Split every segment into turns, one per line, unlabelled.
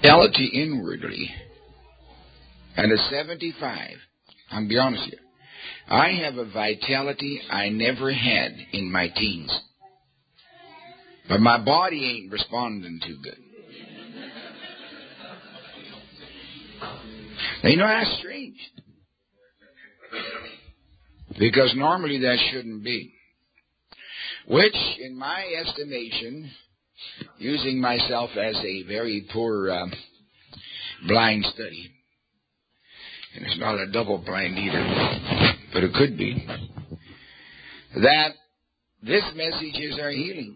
vitality inwardly, and a 75. I'll be honest with you. I have a vitality I never had in my teens. But my body ain't responding too good. Now, you know, that's strange. Because normally that shouldn't be. Which, in my estimation, using myself as a very poor blind study, and it's not a double blind either, but it could be, that this message is our healing.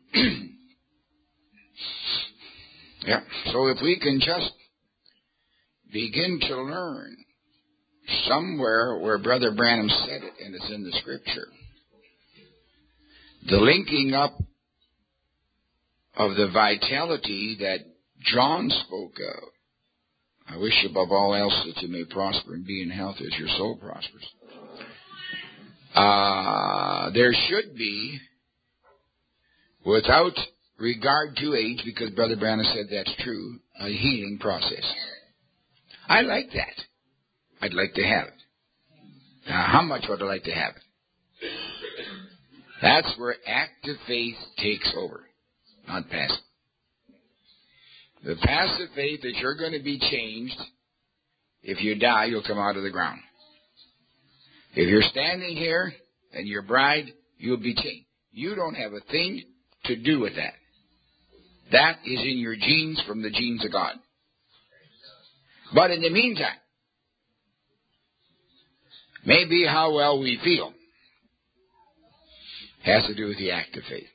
Yeah. So if we can just begin to learn somewhere where Brother Branham said it, and it's in the Scripture, the linking up of the vitality that John spoke of. I wish above all else that you may prosper and be in health as your soul prospers. There should be, without regard to age, because Brother Branham said that's true, a healing process. I like that. I'd like to have it. Now, how much would I like to have it? That's where active faith takes over, not passive. The passive faith that you're going to be changed. If you die, you'll come out of the ground. If you're standing here and you're bride, you'll be changed. You don't have a thing to do with that. That is in your genes from the genes of God. But in the meantime, maybe how well we feel has to do with the active faith.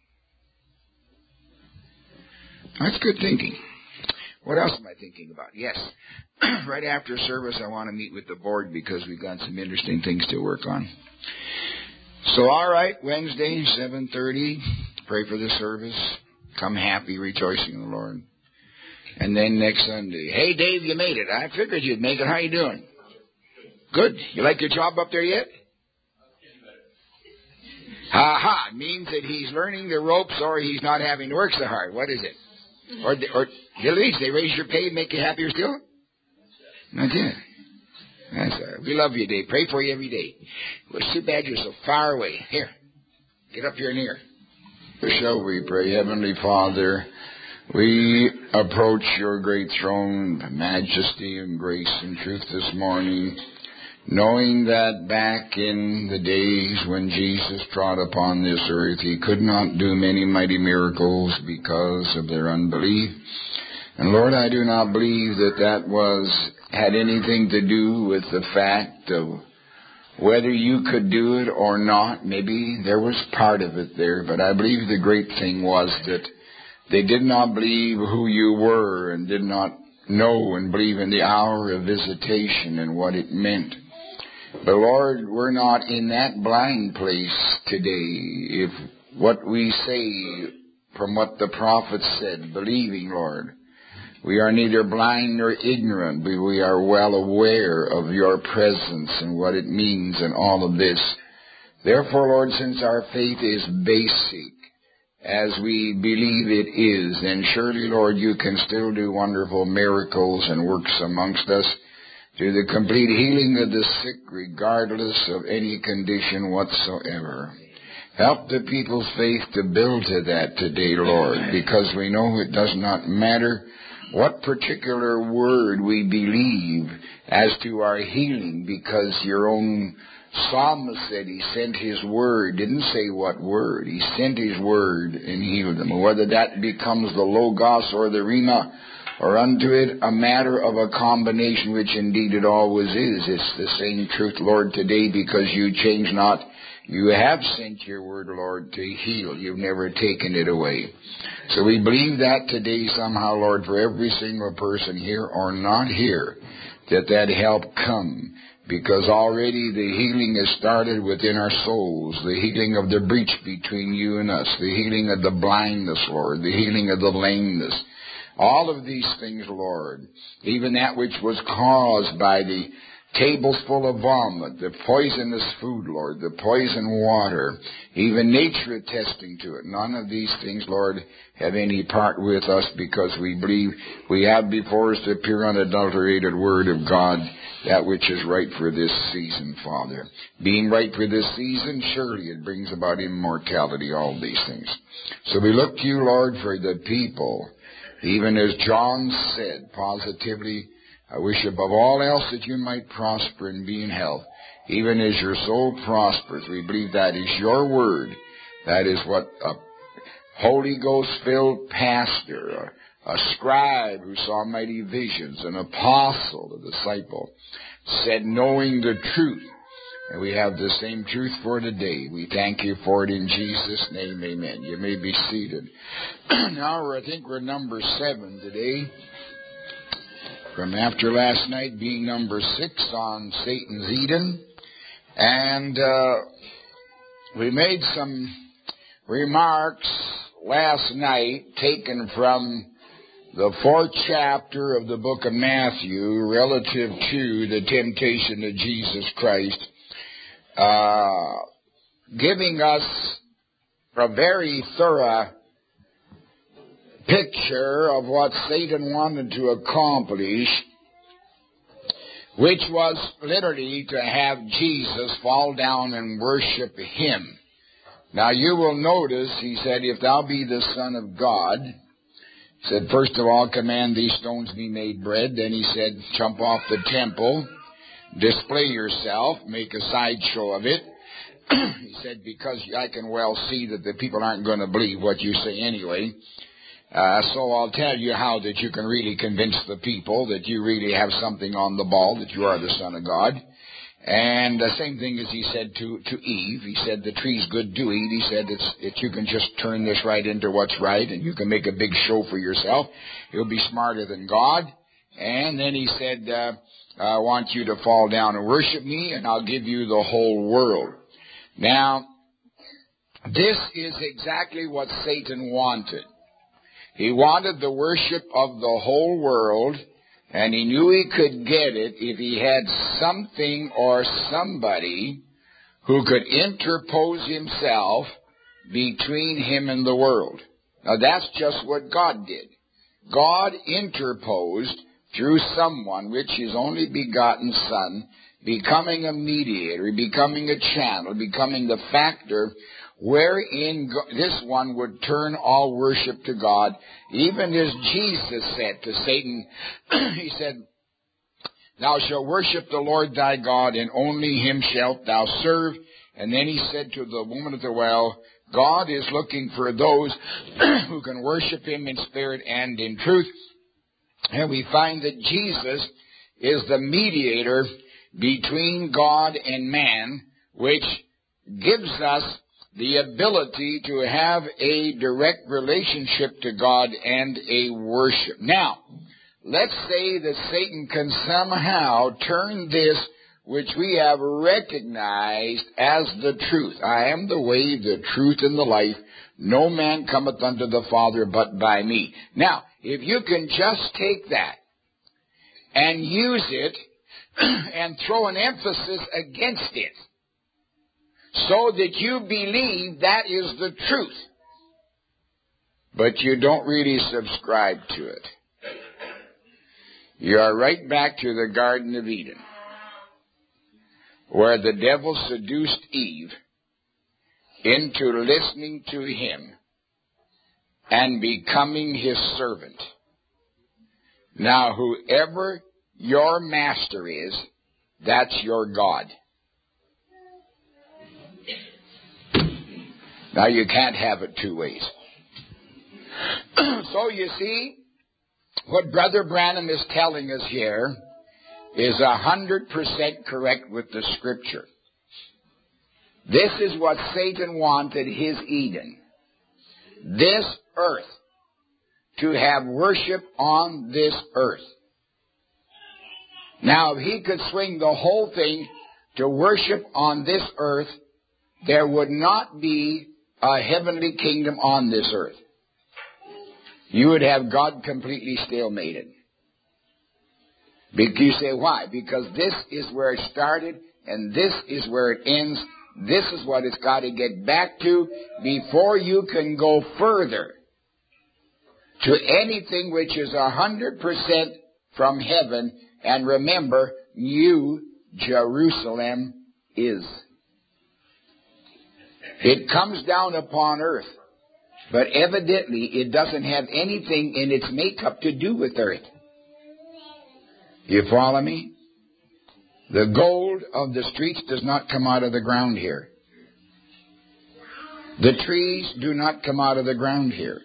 That's good thinking. What else am I thinking about? Yes. Right after service, I want to meet with the board because we've got some interesting things to work on. So, all right, Wednesday, 7:30, pray for the service. Come happy, rejoicing in the Lord. And then next Sunday, hey, Dave, you made it. I figured you'd make it. How you doing? Good. You like your job up there yet? Ha-ha. It means that he's learning the ropes or he's not having to work so hard. What is it? Or at least they raise your pay and make you happier still? That's it. That's it. We love you, Dave. Pray for you every day. It's too bad you're so far away. Here. Get up here and here. Shall we pray? Heavenly Father, we approach your great throne of majesty and grace and truth this morning, knowing that back in the days when Jesus trod upon this earth, he could not do many mighty miracles because of their unbelief. And Lord, I do not believe that had anything to do with the fact of whether you could do it or not. Maybe there was part of it there, but I believe the great thing was that they did not believe who you were and did not know and believe in the hour of visitation and what it meant. But Lord, we're not in that blind place today. If what we say from what the prophet said, believing, Lord, we are neither blind nor ignorant, but we are well aware of your presence and what it means and all of this. Therefore, Lord, since our faith is basic, as we believe it is, then surely, Lord, you can still do wonderful miracles and works amongst us to the complete healing of the sick, regardless of any condition whatsoever. Help the people's faith to build to that today, Lord, because we know it does not matter what particular word we believe as to our healing, because your own psalmist said he sent his word, didn't say what word, he sent his word and healed them. Whether that becomes the Logos or the Rhema, or unto it a matter of a combination, which indeed it always is. It's the same truth, Lord, today, because you change not. You have sent your word, Lord, to heal. You've never taken it away. So we believe that today somehow, Lord, for every single person here or not here, that help come. Because already the healing has started within our souls. The healing of the breach between you and us. The healing of the blindness, Lord. The healing of the lameness. All of these things, Lord, even that which was caused by the tables full of vomit, the poisonous food, Lord, the poison water, even nature attesting to it. None of these things, Lord, have any part with us, because we believe we have before us the pure, unadulterated Word of God, that which is right for this season, Father. Being right for this season, surely it brings about immortality, all these things. So we look to you, Lord, for the people, even as John said, positively, I wish above all else that you might prosper and be in health, even as your soul prospers. We believe that is your word. That is what a Holy Ghost-filled pastor, a scribe who saw mighty visions, an apostle, a disciple, said, knowing the truth. And we have the same truth for today. We thank you for it in Jesus' name, amen. You may be seated. Now, I think we're number 7 today. From after last night being number 6 on Satan's Eden. And we made some remarks last night taken from the 4th chapter of the book of Matthew relative to the temptation of Jesus Christ, giving us a very thorough picture of what Satan wanted to accomplish, which was literally to have Jesus fall down and worship him. Now you will notice, he said, if thou be the Son of God, he said, first of all, command these stones be made bread. Then he said, jump off the temple, display yourself, make a sideshow of it. He said, because I can well see that the people aren't going to believe what you say anyway. So I'll tell you how that you can really convince the people that you really have something on the ball, that you are the Son of God. And the same thing as he said to Eve. He said, the tree's good to eat. He said that you can just turn this right into what's right, and you can make a big show for yourself. You'll be smarter than God. And then he said, I want you to fall down and worship me, and I'll give you the whole world. Now, this is exactly what Satan wanted. He wanted the worship of the whole world, and he knew he could get it if he had something or somebody who could interpose himself between him and the world. Now that's just what God did. God interposed through someone, which his only begotten Son, becoming a mediator, becoming a channel, becoming the factor wherein this one would turn all worship to God, even as Jesus said to Satan, he said, thou shalt worship the Lord thy God, and only him shalt thou serve. And then he said to the woman at the well, God is looking for those who can worship him in spirit and in truth. And we find that Jesus is the mediator between God and man, which gives us the ability to have a direct relationship to God and a worship. Now, let's say that Satan can somehow turn this, which we have recognized as the truth. I am the way, the truth, and the life. No man cometh unto the Father but by me. Now, if you can just take that and use it and throw an emphasis against it, so that you believe that is the truth, but you don't really subscribe to it, you are right back to the Garden of Eden, where the devil seduced Eve into listening to him and becoming his servant. Now, whoever your master is, that's your God. Now, you can't have it two ways. So, you see, what Brother Branham is telling us here is 100% correct with the Scripture. This is what Satan wanted his Eden. This earth. To have worship on this earth. Now, if he could swing the whole thing to worship on this earth, there would not be a heavenly kingdom on this earth. You would have God completely stalemated. You say, why? Because this is where it started, and this is where it ends. This is what it's got to get back to before you can go further to anything which is 100% from heaven. And remember, New Jerusalem is. It comes down upon earth, but evidently it doesn't have anything in its makeup to do with earth. You follow me? The gold of the streets does not come out of the ground here. The trees do not come out of the ground here.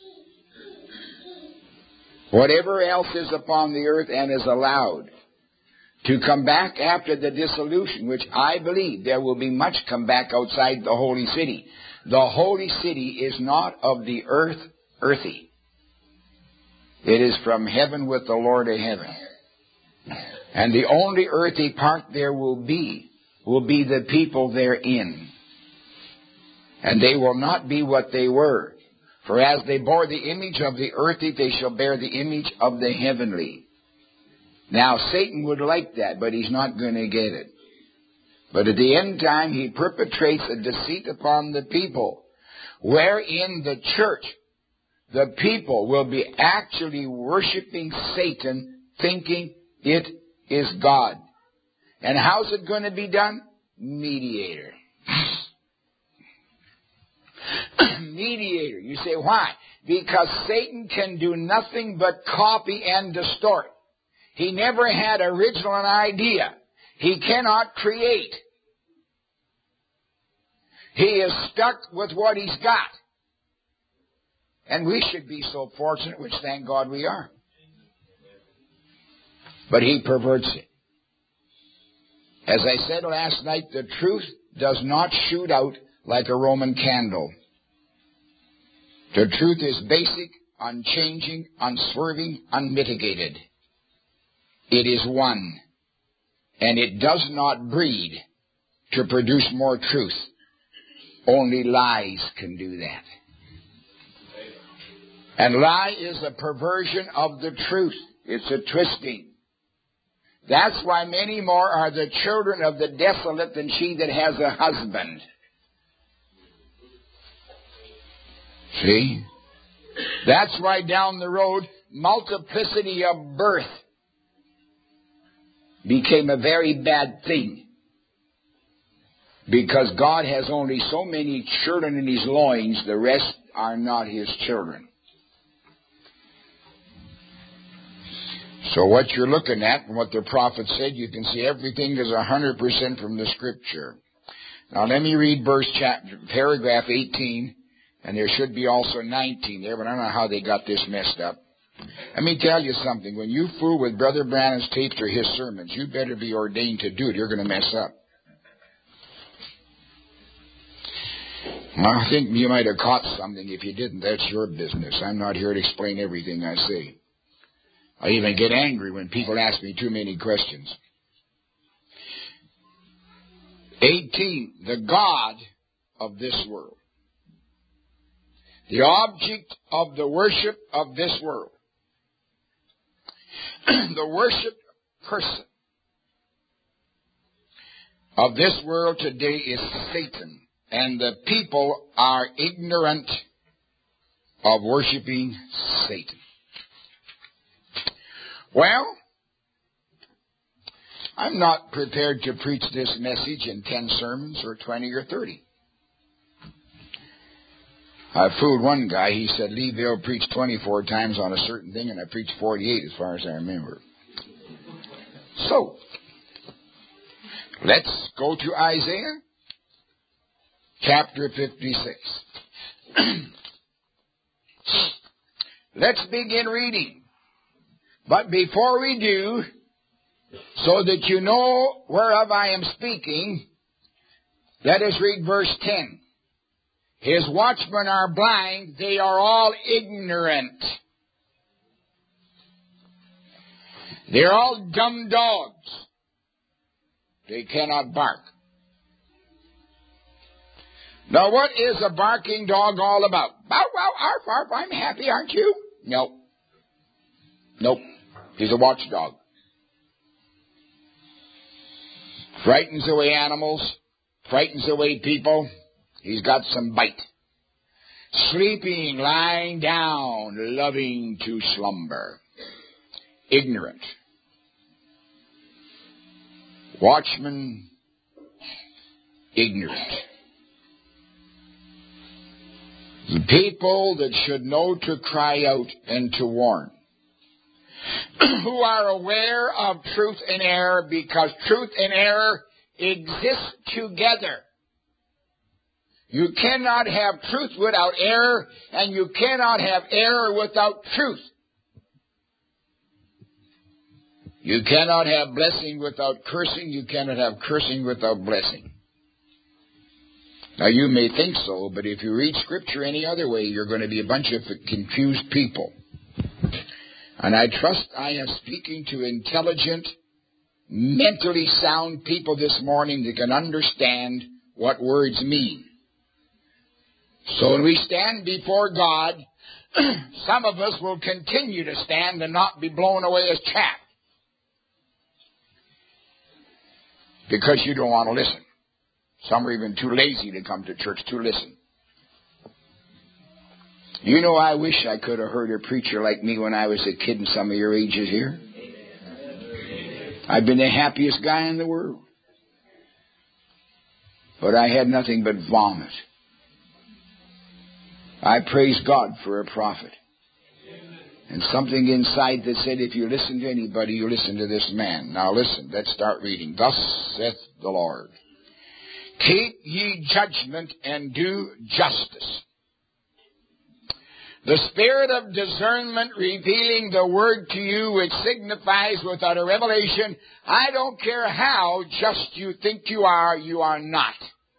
Whatever else is upon the earth and is allowed to come back after the dissolution, which I believe there will be much come back outside the holy city. The holy city is not of the earth, earthy. It is from heaven with the Lord of heaven. And the only earthy part there will be the people therein. And they will not be what they were. For as they bore the image of the earthly, they shall bear the image of the heavenly. Now, Satan would like that, but he's not going to get it. But at the end time, he perpetrates a deceit upon the people, wherein the church, the people, will be actually worshiping Satan, thinking it is God. And how's it going to be done? Mediator. Mediator. You say, why? Because Satan can do nothing but copy and distort. He never had original idea. He cannot create. He is stuck with what he's got. And we should be so fortunate, which thank God we are. But he perverts it. As I said last night, the truth does not shoot out like a Roman candle. The truth is basic, unchanging, unswerving, unmitigated. It is one. And it does not breed to produce more truth. Only lies can do that. And lie is a perversion of the truth. It's a twisting. That's why many more are the children of the desolate than she that has a husband. See? That's why down the road, multiplicity of birth became a very bad thing. Because God has only so many children in his loins, the rest are not his children. So what you're looking at and what the prophet said, you can see everything is 100% from the Scripture. Now let me read paragraph 18, and there should be also 19 there, but I don't know how they got this messed up. Let me tell you something. When you fool with Brother Branham's tapes or his sermons, you better be ordained to do it. You're going to mess up. Well, I think you might have caught something. If you didn't, that's your business. I'm not here to explain everything I say. I even get angry when people ask me too many questions. 18, the God of this world. The object of the worship of this world. The worship person of this world today is Satan. And the people are ignorant of worshiping Satan. Well, I'm not prepared to preach this message in 10 sermons or 20 or 30. I fooled one guy. He said, Lee Bill preached 24 times on a certain thing, and I preached 48 as far as I remember. So, let's go to Isaiah chapter 56. Let's begin reading. But before we do, so that you know whereof I am speaking, let us read verse 10. His watchmen are blind, they are all ignorant. They're all dumb dogs. They cannot bark. Now what is a barking dog all about? Bow, wow, arf, arf, I'm happy, aren't you? No. Nope. He's a watchdog. Frightens away animals, frightens away people. He's got some bite. Sleeping, lying down, loving to slumber. Ignorant. Watchman, ignorant. The people that should know to cry out and to warn. Who are aware of truth and error, because truth and error exist together. You cannot have truth without error, and you cannot have error without truth. You cannot have blessing without cursing. You cannot have cursing without blessing. Now, you may think so, but if you read Scripture any other way, you're going to be a bunch of confused people. And I trust I am speaking to intelligent, mentally sound people this morning that can understand what words mean. So when we stand before God, some of us will continue to stand and not be blown away as chaff. Because you don't want to listen. Some are even too lazy to come to church to listen. You know, I wish I could have heard a preacher like me when I was a kid and some of your ages here. I've been the happiest guy in the world. But I had nothing but vomit. I praise God for a prophet. And something inside that said, if you listen to anybody, you listen to this man. Now listen, let's start reading. Thus saith the Lord. Keep ye judgment and do justice. The spirit of discernment revealing the word to you, which signifies without a revelation, I don't care how just you think you are not.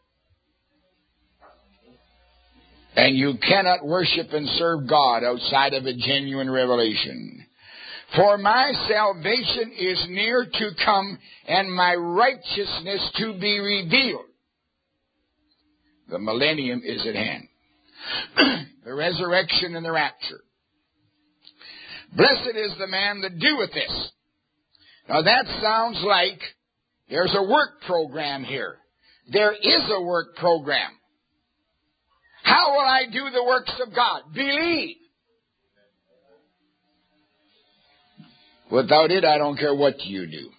And you cannot worship and serve God outside of a genuine revelation. For my salvation is near to come, and my righteousness to be revealed. The millennium is at hand. The resurrection and the rapture. Blessed is the man that doeth this. Now that sounds like there's a work program here. There is a work program. How will I do the works of God? Believe. Without it, I don't care what you do.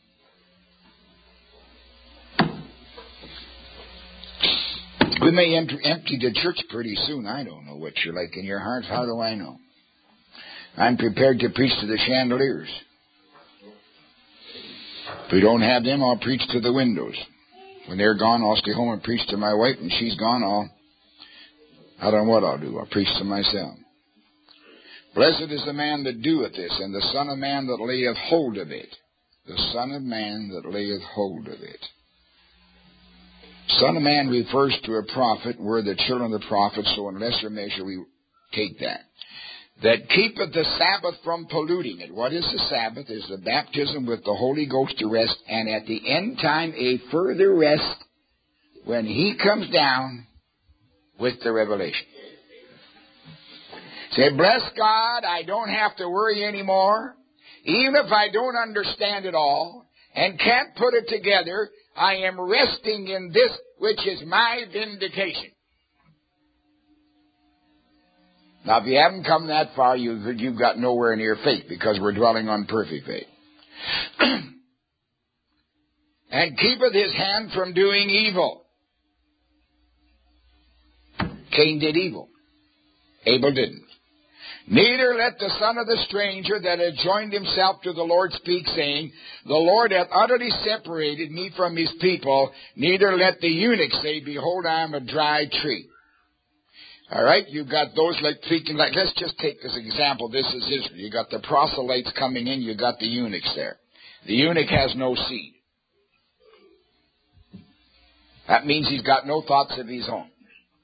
We may empty the church pretty soon. I don't know what you're like in your hearts. How do I know? I'm prepared to preach to the chandeliers. If we don't have them, I'll preach to the windows. When they're gone, I'll stay home and preach to my wife. When she's gone, I don't know what I'll do. I'll preach to myself. Blessed is the man that doeth this, and the Son of Man that layeth hold of it. The Son of Man that layeth hold of it. Son of Man refers to a prophet. We're the children of the prophet, so in lesser measure we take that. That keepeth the Sabbath from polluting it. What is the Sabbath? Is the baptism with the Holy Ghost to rest, and at the end time a further rest when He comes down with the revelation. Say, bless God, I don't have to worry anymore. Even if I don't understand it all and can't put it together, I am resting in this which is my vindication. Now, if you haven't come that far, you've got nowhere near faith, because we're dwelling on perfect faith. And keepeth his hand from doing evil. Cain did evil. Abel didn't. Neither let the son of the stranger that had joined himself to the Lord speak, saying, the Lord hath utterly separated me from his people. Neither let the eunuch say, behold, I am a dry tree. All right, you've got those like speaking like, let's just take this example. This is Israel. You got the proselytes coming in. You got the eunuchs there. The eunuch has no seed. That means he's got no thoughts of his own.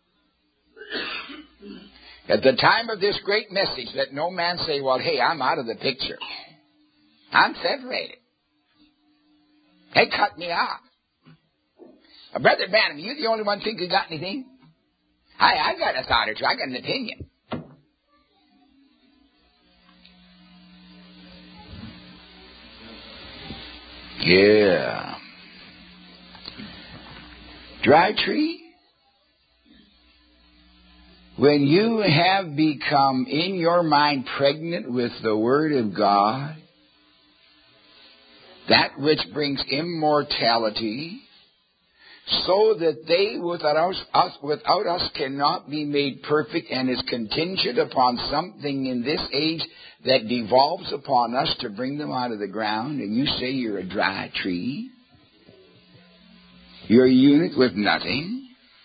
At the time of this great message, let no man say, well, hey, I'm out of the picture. I'm separated. They cut me off. Brother Branham, you the only one think you got anything? I got a thought or two. I got an opinion. Yeah. dry tree? When you have become in your mind pregnant with the Word of God, that which brings immortality, so that they without us cannot be made perfect, and is contingent upon something in this age that devolves upon us to bring them out of the ground, and you say you're a dry tree? You're a unit with nothing?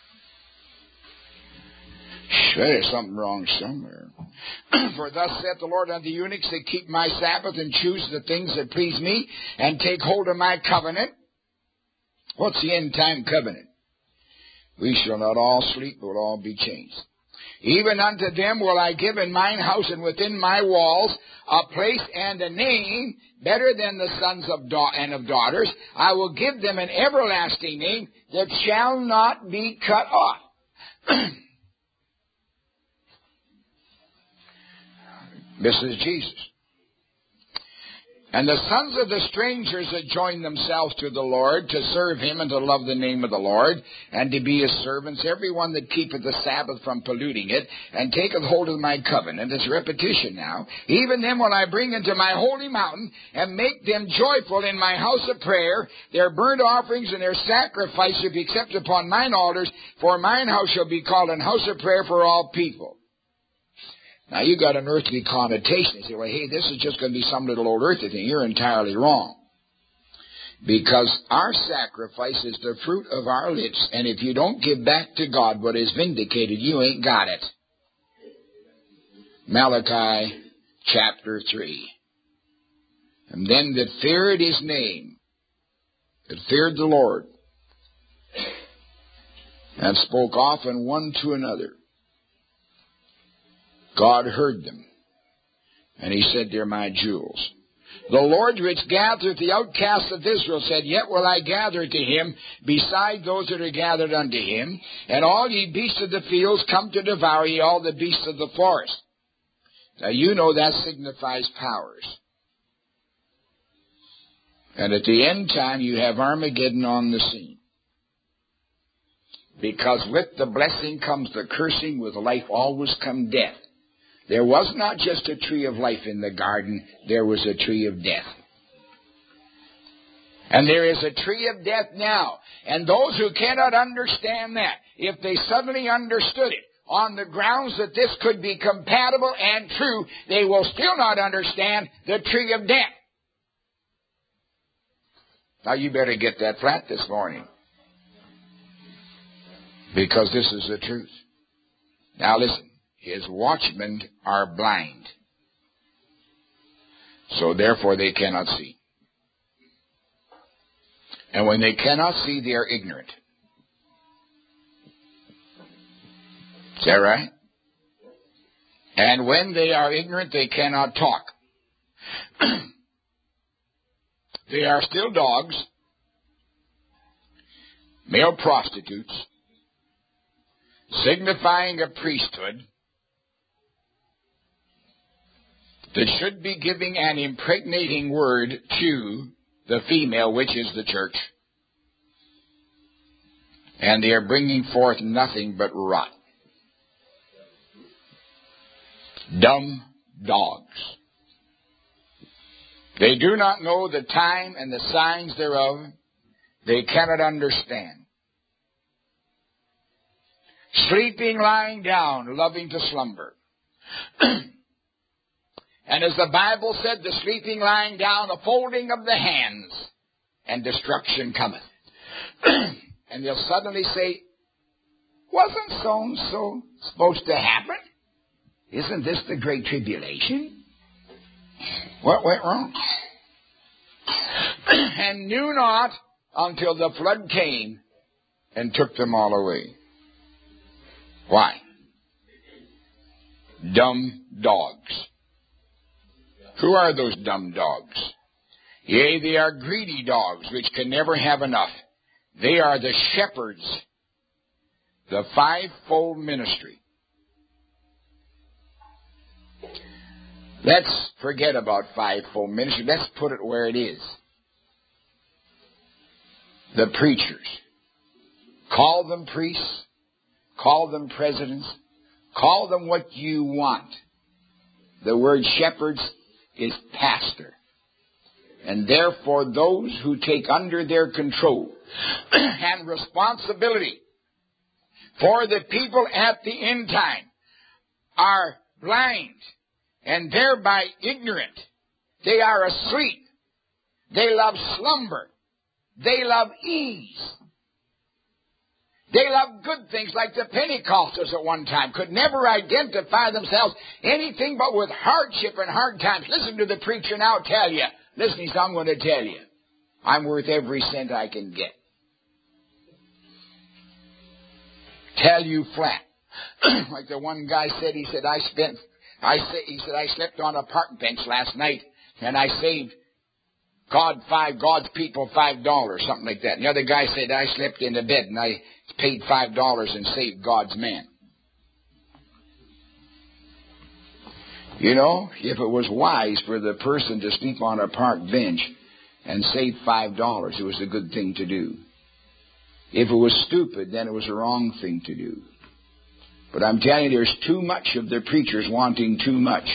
Sure, there's something wrong somewhere. For thus saith the Lord unto the eunuchs that keep my Sabbath and choose the things that please me, and take hold of my covenant. What's the end time covenant? We shall not all sleep, but will all be changed. Even unto them will I give in mine house and within my walls a place and a name better than the sons of and of daughters. I will give them an everlasting name that shall not be cut off. This is Jesus. And the sons of the strangers that join themselves to the Lord, to serve him and to love the name of the Lord, and to be his servants, every one that keepeth the Sabbath from polluting it, and taketh hold of my covenant. It's repetition now. Even them will I bring into my holy mountain, and make them joyful in my house of prayer. Their burnt offerings and their sacrifice shall be accepted upon mine altars, for mine house shall be called an house of prayer for all people. Now, you got an earthly connotation. You say, well, hey, this is just going to be some little old earthly thing. You're entirely wrong. Because our sacrifice is the fruit of our lips, and if you don't give back to God what is vindicated, you ain't got it. Malachi chapter 3. And them that feared his name, that feared the Lord, and spoke often one to another, God heard them, and he said, they're my jewels. The Lord which gathereth the outcasts of Israel said, yet will I gather to him beside those that are gathered unto him, and all ye beasts of the fields come to devour ye all the beasts of the forest. Now you know that signifies powers. And at the end time you have Armageddon on the scene. Because with the blessing comes the cursing, with life always come death. There was not just a tree of life in the garden, there was a tree of death. And there is a tree of death now. And those who cannot understand that, if they suddenly understood it on the grounds that this could be compatible and true, they will still not understand the tree of death. Now you better get that flat this morning, because this is the truth. Now listen. His watchmen are blind, so therefore they cannot see. And when they cannot see, they are ignorant. Is that right? And when they are ignorant, they cannot talk. They are still dogs, male prostitutes, signifying a priesthood that should be giving an impregnating word to the female, which is the church. And they are bringing forth nothing but rot. Dumb dogs. They do not know the time and the signs thereof. They cannot understand. Sleeping, lying down, loving to slumber. And as the Bible said, the sleeping, lying down, a folding of the hands, and destruction cometh. And they'll suddenly say, wasn't so-and-so supposed to happen? Isn't this the Great Tribulation? What went wrong? And knew not until the flood came and took them all away. Why? Dumb dogs. Who are those dumb dogs? Yea, they are greedy dogs, which can never have enough. They are the shepherds, the fivefold ministry. Let's forget about fivefold ministry. Let's put it where it is. The preachers Call them priests. Call them presidents. Call them what you want. The word shepherds is pastor. And therefore those who take under their control and responsibility for the people at the end time are blind and thereby ignorant. They are asleep. They love slumber. They love ease. They love good things like the Pentecostals at one time could never identify themselves anything but with hardship and hard times. Listen to the preacher now tell you. Listen, he's I'm going to tell you. I'm worth every cent I can get. Tell you flat. Like the one guy said, he said, I slept on a park bench last night and I saved God's people $5, something like that. And the other guy said, I slept in the bed and I paid $5 and saved God's man. You know, if it was wise for the person to sleep on a park bench and save $5, it was a good thing to do. If it was stupid, then it was a wrong thing to do. But I'm telling you, there's too much of the preachers wanting too much.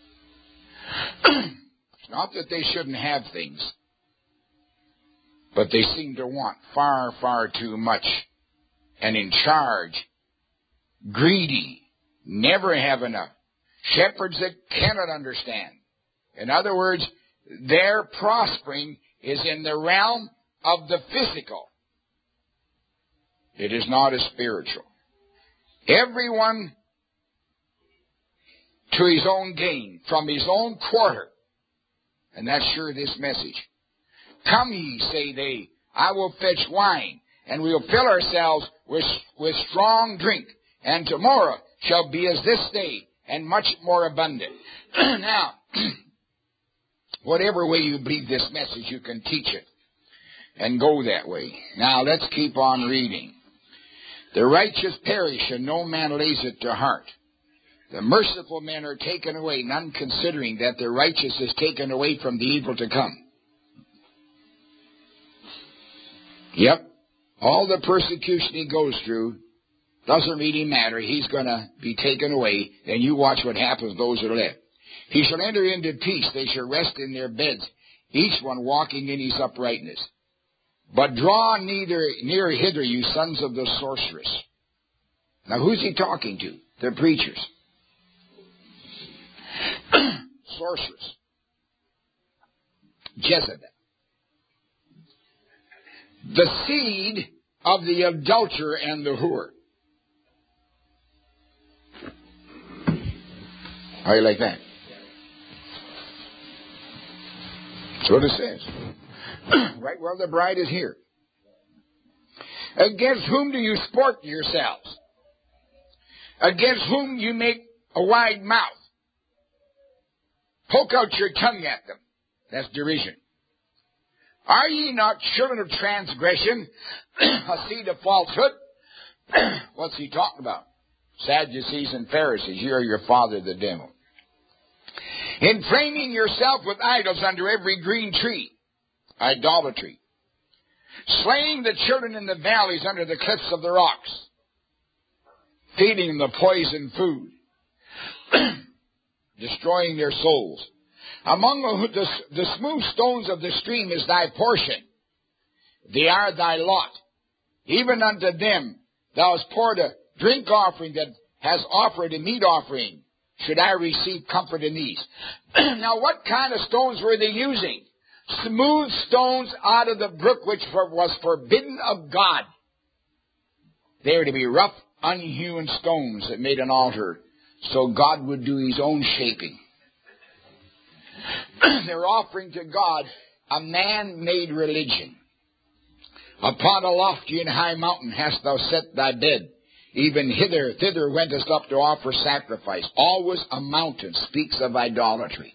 It's not that they shouldn't have things, but they seem to want far, far too much. And in charge, greedy, never have enough. Shepherds that cannot understand. In other words, their prospering is in the realm of the physical. It is not as spiritual. Everyone to his own gain, from his own quarter. And that's sure this message. Come ye, say they, I will fetch wine, and we'll fill ourselves with strong drink, and tomorrow shall be as this day, and much more abundant. Now, whatever way you believe this message, you can teach it and go that way. Now, let's keep on reading. The righteous perish, and no man lays it to heart. The merciful men are taken away, none considering that the righteous is taken away from the evil to come. Yep, all the persecution he goes through doesn't really matter. He's going to be taken away, and you watch what happens to those that are left. He shall enter into peace. They shall rest in their beds, each one walking in his uprightness. But draw near hither, you sons of the sorceress. Now, who's he talking to? The preachers. Sorceress. Jezebel. The seed of the adulterer and the whore. How do you like that? That's what it says. Right where the bride is here. Against whom do you sport yourselves? Against whom you make a wide mouth? Poke out your tongue at them. That's derision. Are ye not children of transgression, a seed of falsehood? What's he talking about? Sadducees and Pharisees. You are your father, the devil. Inflaming yourself with idols under every green tree. Idolatry. Slaying the children in the valleys under the cliffs of the rocks. Feeding them the poison food. Destroying their souls. Among the smooth stones of the stream is thy portion. They are thy lot. Even unto them thou hast poured a drink offering that has offered a meat offering. Should I receive comfort in these? Now, what kind of stones were they using? Smooth stones out of the brook, which was forbidden of God. They were to be rough, unhewn stones that made an altar, so God would do his own shaping. They're offering to God a man-made religion. Upon a lofty and high mountain hast thou set thy bed. Even thither wentest up to offer sacrifice. Always a mountain speaks of idolatry.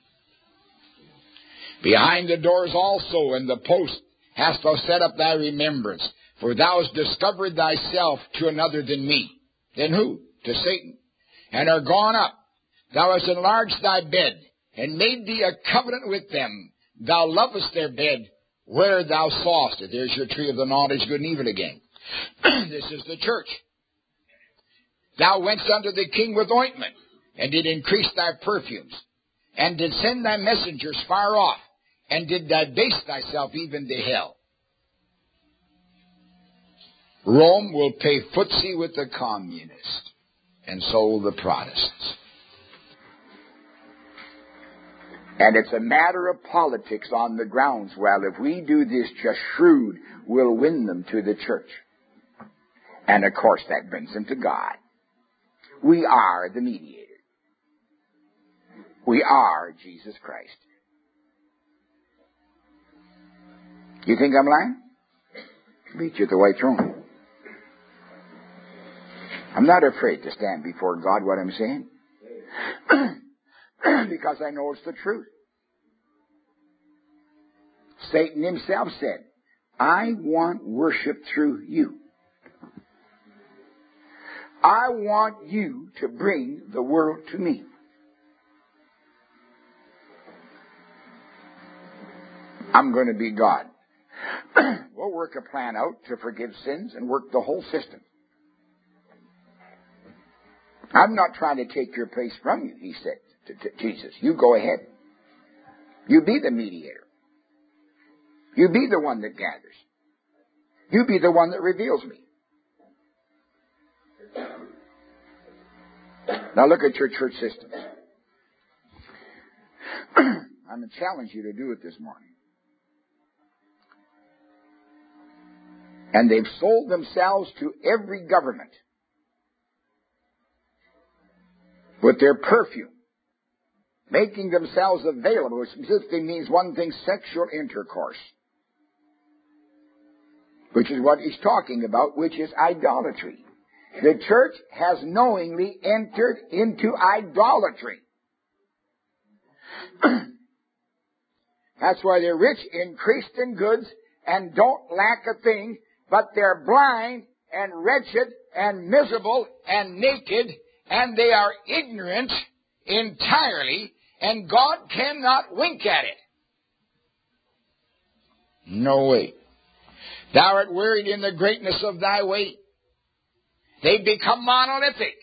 Behind the doors also and the post hast thou set up thy remembrance. For thou hast discovered thyself to another than me. Then who? To Satan. And are gone up. Thou hast enlarged thy bed, and made thee a covenant with them. Thou lovest their bed, where thou sawest it. There's your tree of the knowledge of good and evil again. This is the church. Thou wentst unto the king with ointment, and did increase thy perfumes, and did send thy messengers far off, and did debase thyself even to hell. Rome will pay footsie with the communists, and so will the Protestants. And it's a matter of politics on the grounds, well, if we do this just shrewd, we'll win them to the church. And of course that brings them to God. We are the mediator. We are Jesus Christ. You think I'm lying? Meet you at the white throne. I'm not afraid to stand before God what I'm saying. Because I know it's the truth. Satan himself said, I want worship through you. I want you to bring the world to me. I'm going to be God. We'll work a plan out to forgive sins and work the whole system. I'm not trying to take your place from you, he said to Jesus. You go ahead. You be the mediator. You be the one that gathers. You be the one that reveals me. Now look at your church systems. I'm going to challenge you to do it this morning. And they've sold themselves to every government with their perfume, making themselves available, which simply means one thing, sexual intercourse, which is what he's talking about, which is idolatry. The church has knowingly entered into idolatry. That's why they're rich, increased in goods, and don't lack a thing, but they're blind and wretched and miserable and naked, and they are ignorant entirely, and God cannot wink at it. No way. Thou art wearied in the greatness of thy way. They become monolithic.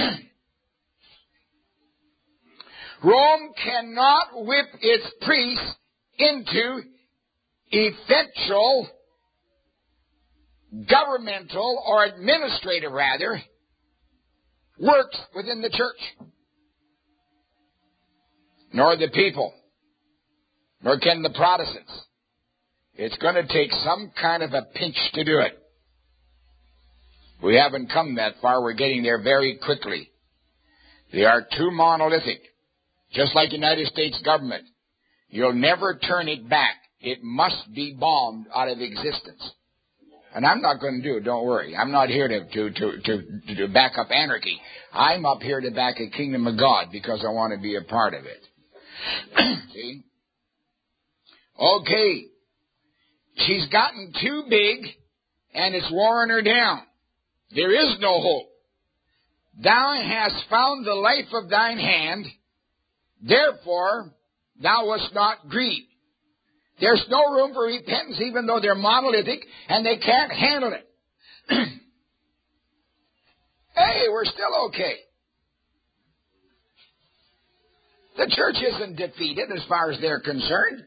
Rome cannot whip its priests into effectual, governmental, or administrative, rather, works within the church. Nor the people. Nor can the Protestants. It's going to take some kind of a pinch to do it. We haven't come that far. We're getting there very quickly. They are too monolithic. Just like the United States government. You'll never turn it back. It must be bombed out of existence. And I'm not going to do it, don't worry. I'm not here to back up anarchy. I'm up here to back a kingdom of God because I want to be a part of it. See? Okay. She's gotten too big and it's wearing her down. There is no hope. Thou hast found the life of thine hand, therefore thou wast not grieved. There's no room for repentance even though they're monolithic and they can't handle it. Hey, we're still okay. The church isn't defeated as far as they're concerned.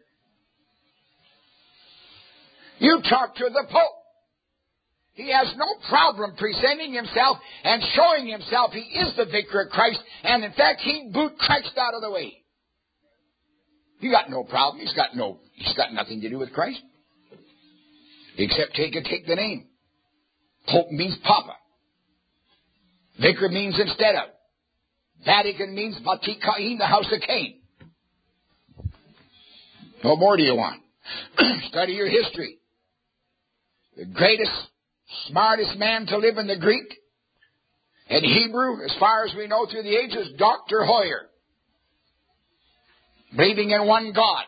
You talk to the Pope. He has no problem presenting himself and showing himself he is the vicar of Christ. And in fact, he'd boot Christ out of the way. He got no problem. He's got nothing to do with Christ. Except take the name. Pope means Papa. Vicar means instead of. Vatican means Vatikain, the house of Cain. What more do you want? Study your history. The greatest, smartest man to live in the Greek and Hebrew, as far as we know through the ages, Dr. Hoyer. Believing in one God.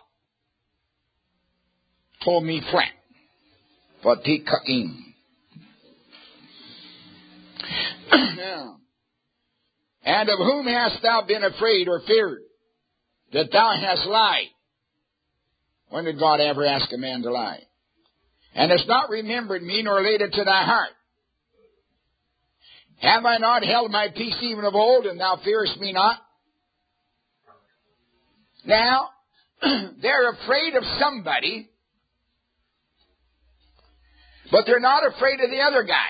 Told me flat. Vatikain. Now, and of whom hast thou been afraid or feared, that thou hast lied? When did God ever ask a man to lie? And hast not remembered me, nor laid it to thy heart. Have I not held my peace even of old, and thou fearest me not? Now, they're afraid of somebody, but they're not afraid of the other guy.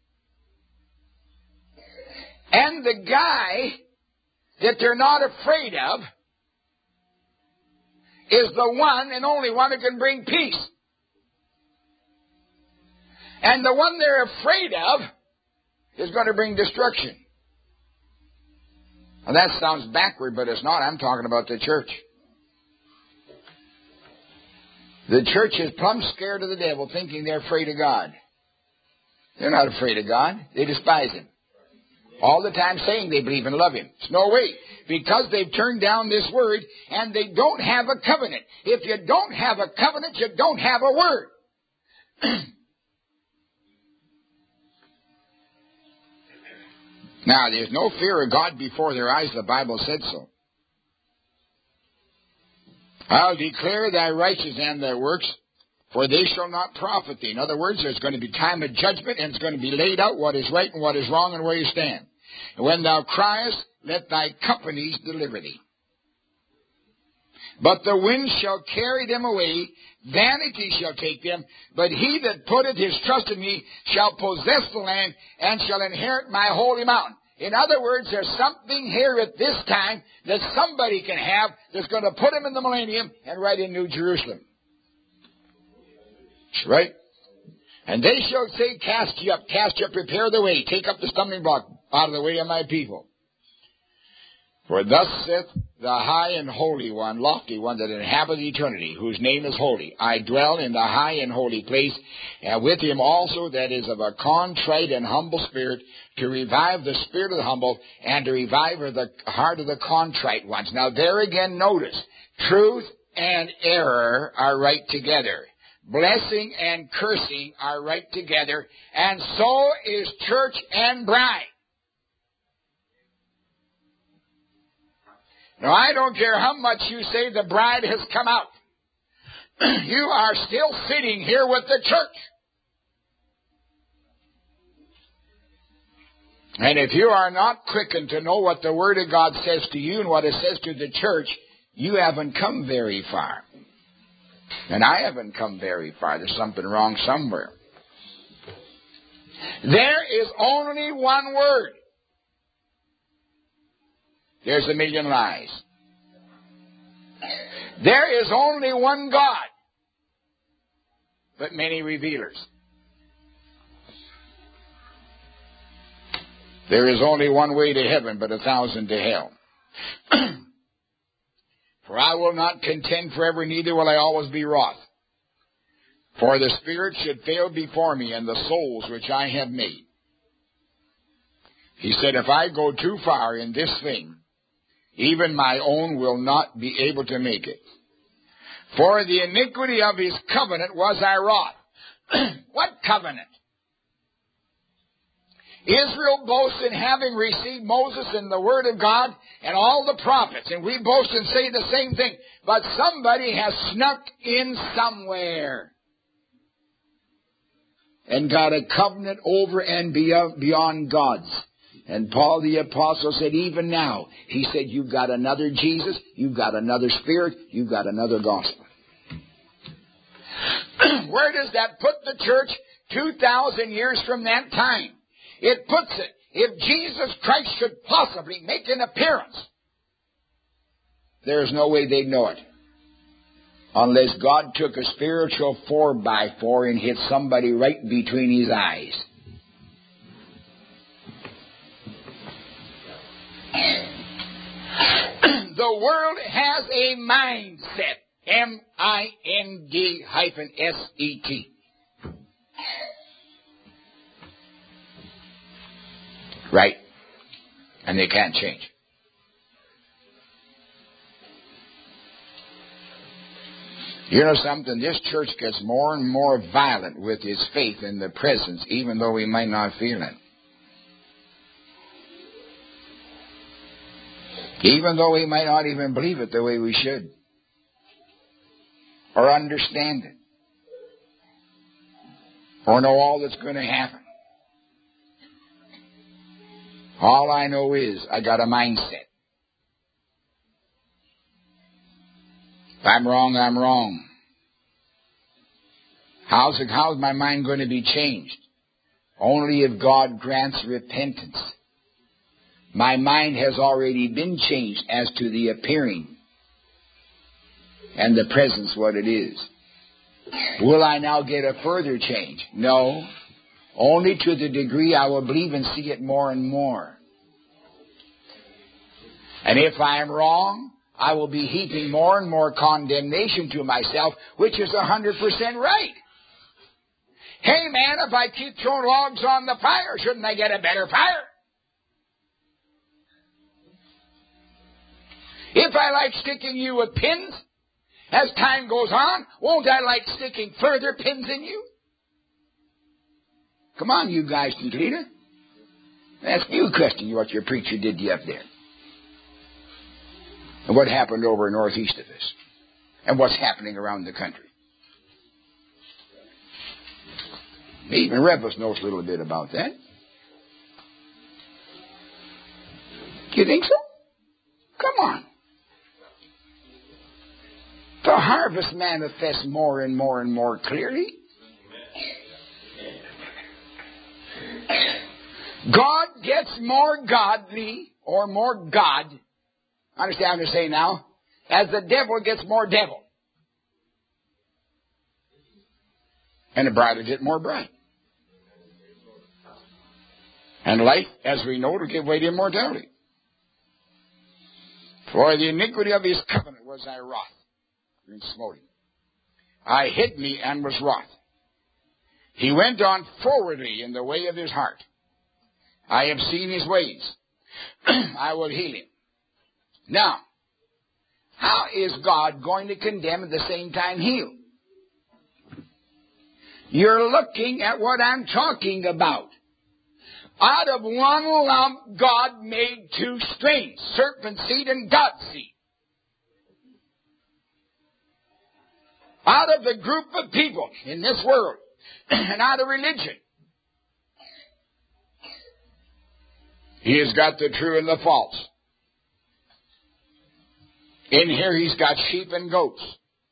And the guy that they're not afraid of is the one and only one who can bring peace. And the one they're afraid of is going to bring destruction. Now that sounds backward, but it's not. I'm talking about the church. The church is plumb scared of the devil, thinking they're afraid of God. They're not afraid of God. They despise Him. All the time saying they believe and love Him. It's no way. Because they've turned down this word and they don't have a covenant. If you don't have a covenant, you don't have a word. Now, there's no fear of God before their eyes. The Bible said so. I'll declare thy righteousness and thy works, for they shall not profit thee. In other words, there's going to be time of judgment, and it's going to be laid out what is right and what is wrong and where you stand. And when thou criest, let thy companies deliver thee. But the wind shall carry them away, vanity shall take them, but he that putteth his trust in me shall possess the land and shall inherit my holy mountain. In other words, there's something here at this time that somebody can have that's going to put him in the millennium and right in New Jerusalem. Right? And they shall say, cast ye up, prepare the way, take up the stumbling block out of the way of my people. For thus saith the high and holy one, lofty one, that inhabiteth eternity, whose name is holy. I dwell in the high and holy place, and with him also that is of a contrite and humble spirit, to revive the spirit of the humble, and to revive the heart of the contrite ones. Now there again, notice, truth and error are right together. Blessing and cursing are right together, and so is church and bride. Now, I don't care how much you say the bride has come out. You are still sitting here with the church. And if you are not quickened to know what the Word of God says to you and what it says to the church, you haven't come very far. And I haven't come very far. There's something wrong somewhere. There is only one word. There's a million lies. There is only one God, but many revealers. There is only one way to heaven, but 1,000 to hell. For I will not contend forever, neither will I always be wroth. For the Spirit should fail before me, and the souls which I have made. He said, if I go too far in this thing, even my own will not be able to make it. For the iniquity of his covenant was I wroth. What covenant? Israel boasts in having received Moses and the Word of God and all the prophets. And we boast and say the same thing. But somebody has snuck in somewhere and got a covenant over and beyond God's. And Paul the Apostle said, even now, he said, you've got another Jesus, you've got another Spirit, you've got another gospel. Where does that put the church 2,000 years from that time? It puts it, if Jesus Christ should possibly make an appearance, there's no way they'd know it. Unless God took a spiritual 4x4 and hit somebody right between his eyes. The world has a mindset. M-I-N-D-S-E-T. Right? And they can't change. You know something? This church gets more and more violent with its faith in the presence, even though we might not feel it. Even though we might not even believe it the way we should. Or understand it. Or know all that's going to happen. All I know is I got a mindset. If I'm wrong, I'm wrong. How's my mind going to be changed? Only if God grants repentance. My mind has already been changed as to the appearing and the presence, what it is. Will I now get a further change? No. Only to the degree I will believe and see it more and more. And if I am wrong, I will be heaping more and more condemnation to myself, which is 100% right. Hey man, if I keep throwing logs on the fire, shouldn't I get a better fire? If I like sticking you with pins, as time goes on, won't I like sticking further pins in you? Come on, you guys from Toledo. Ask you a question, what your preacher did to you up there. And what happened over northeast of us. And what's happening around the country. Even Rebels knows a little bit about that. Do you think so? Come on. The harvest manifests more and more and more clearly. God gets more godly or more God. Understand what I'm saying now? As the devil gets more devil. And the bride will get more bride. And life, as we know, will give way to immortality. For the iniquity of his covenant was I wroth, and smote him. I hid me and was wroth. He went on forwardly in the way of his heart. I have seen his ways. I will heal him. Now, how is God going to condemn at the same time heal? You're looking at what I'm talking about. Out of one lump, God made two strains, serpent seed and God seed. Out of the group of people in this world, and out of religion, He has got the true and the false. In here He's got sheep and goats.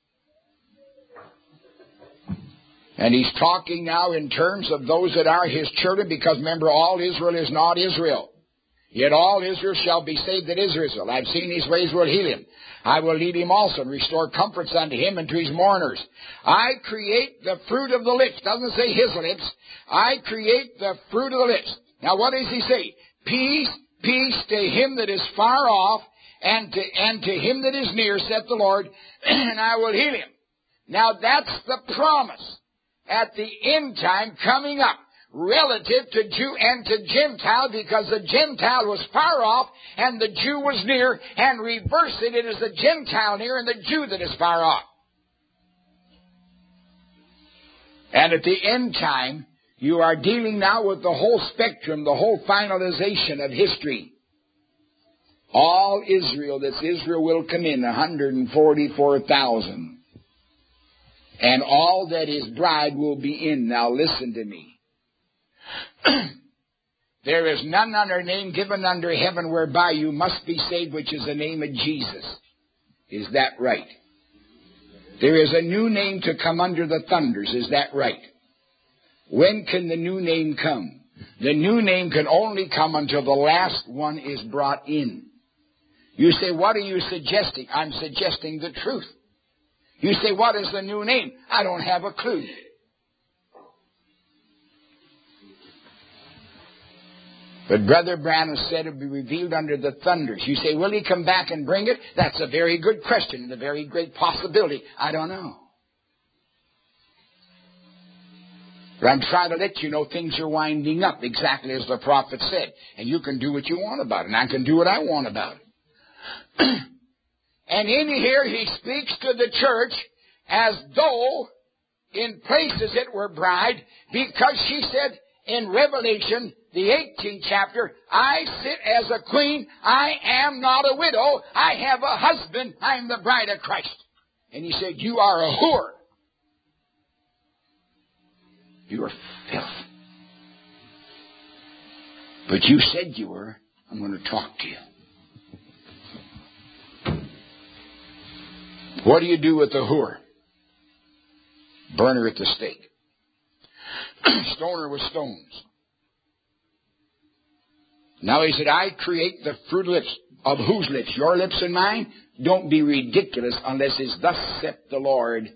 And He's talking now in terms of those that are His children, because remember, all Israel is not Israel. Yet all Israel shall be saved that is Israel. I've seen His ways will heal him. I will lead him also and restore comforts unto him and to his mourners. I create the fruit of the lips. Doesn't say his lips. I create the fruit of the lips. Now what does He say? Peace, peace to him that is far off, and to him that is near, saith the Lord, and I will heal him. Now that's the promise at the end time coming up, relative to Jew and to Gentile, because the Gentile was far off and the Jew was near, and reverse it, it is the Gentile near and the Jew that is far off. And at the end time, you are dealing now with the whole spectrum, the whole finalization of history. All Israel, that's Israel, will come in, 144,000. And all that His bride will be in. Now listen to me. There is none other name given under heaven whereby you must be saved, which is the name of Jesus. Is that right? There is a new name to come under the thunders. Is that right? When can the new name come? The new name can only come until the last one is brought in. You say, what are you suggesting? I'm suggesting the truth. You say, what is the new name? I don't have a clue. But Brother Branham said it will be revealed under the thunders. You say, will He come back and bring it? That's a very good question and a very great possibility. I don't know. But I'm trying to let you know things are winding up exactly as the prophet said. And you can do what you want about it. And I can do what I want about it. And in here He speaks to the church as though in places it were bride, because she said in Revelation, the 18th chapter, I sit as a queen, I am not a widow, I have a husband, I am the bride of Christ. And He said, you are a whore. You are filth. But you said you were. I'm going to talk to you. What do you do with the whore? Burn her at the stake. Stone her with stones. Now he said, I create the fruit of lips. Of whose lips? Your lips and mine? Don't be ridiculous unless it's thus saith the Lord.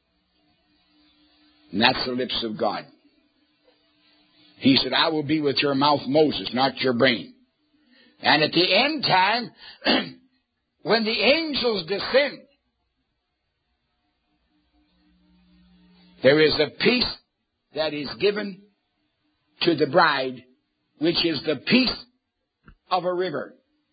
And that's the lips of God. He said, I will be with your mouth, Moses, not your brain. And at the end time, when the angels descend, there is a peace that is given to the bride, which is the peace of a river.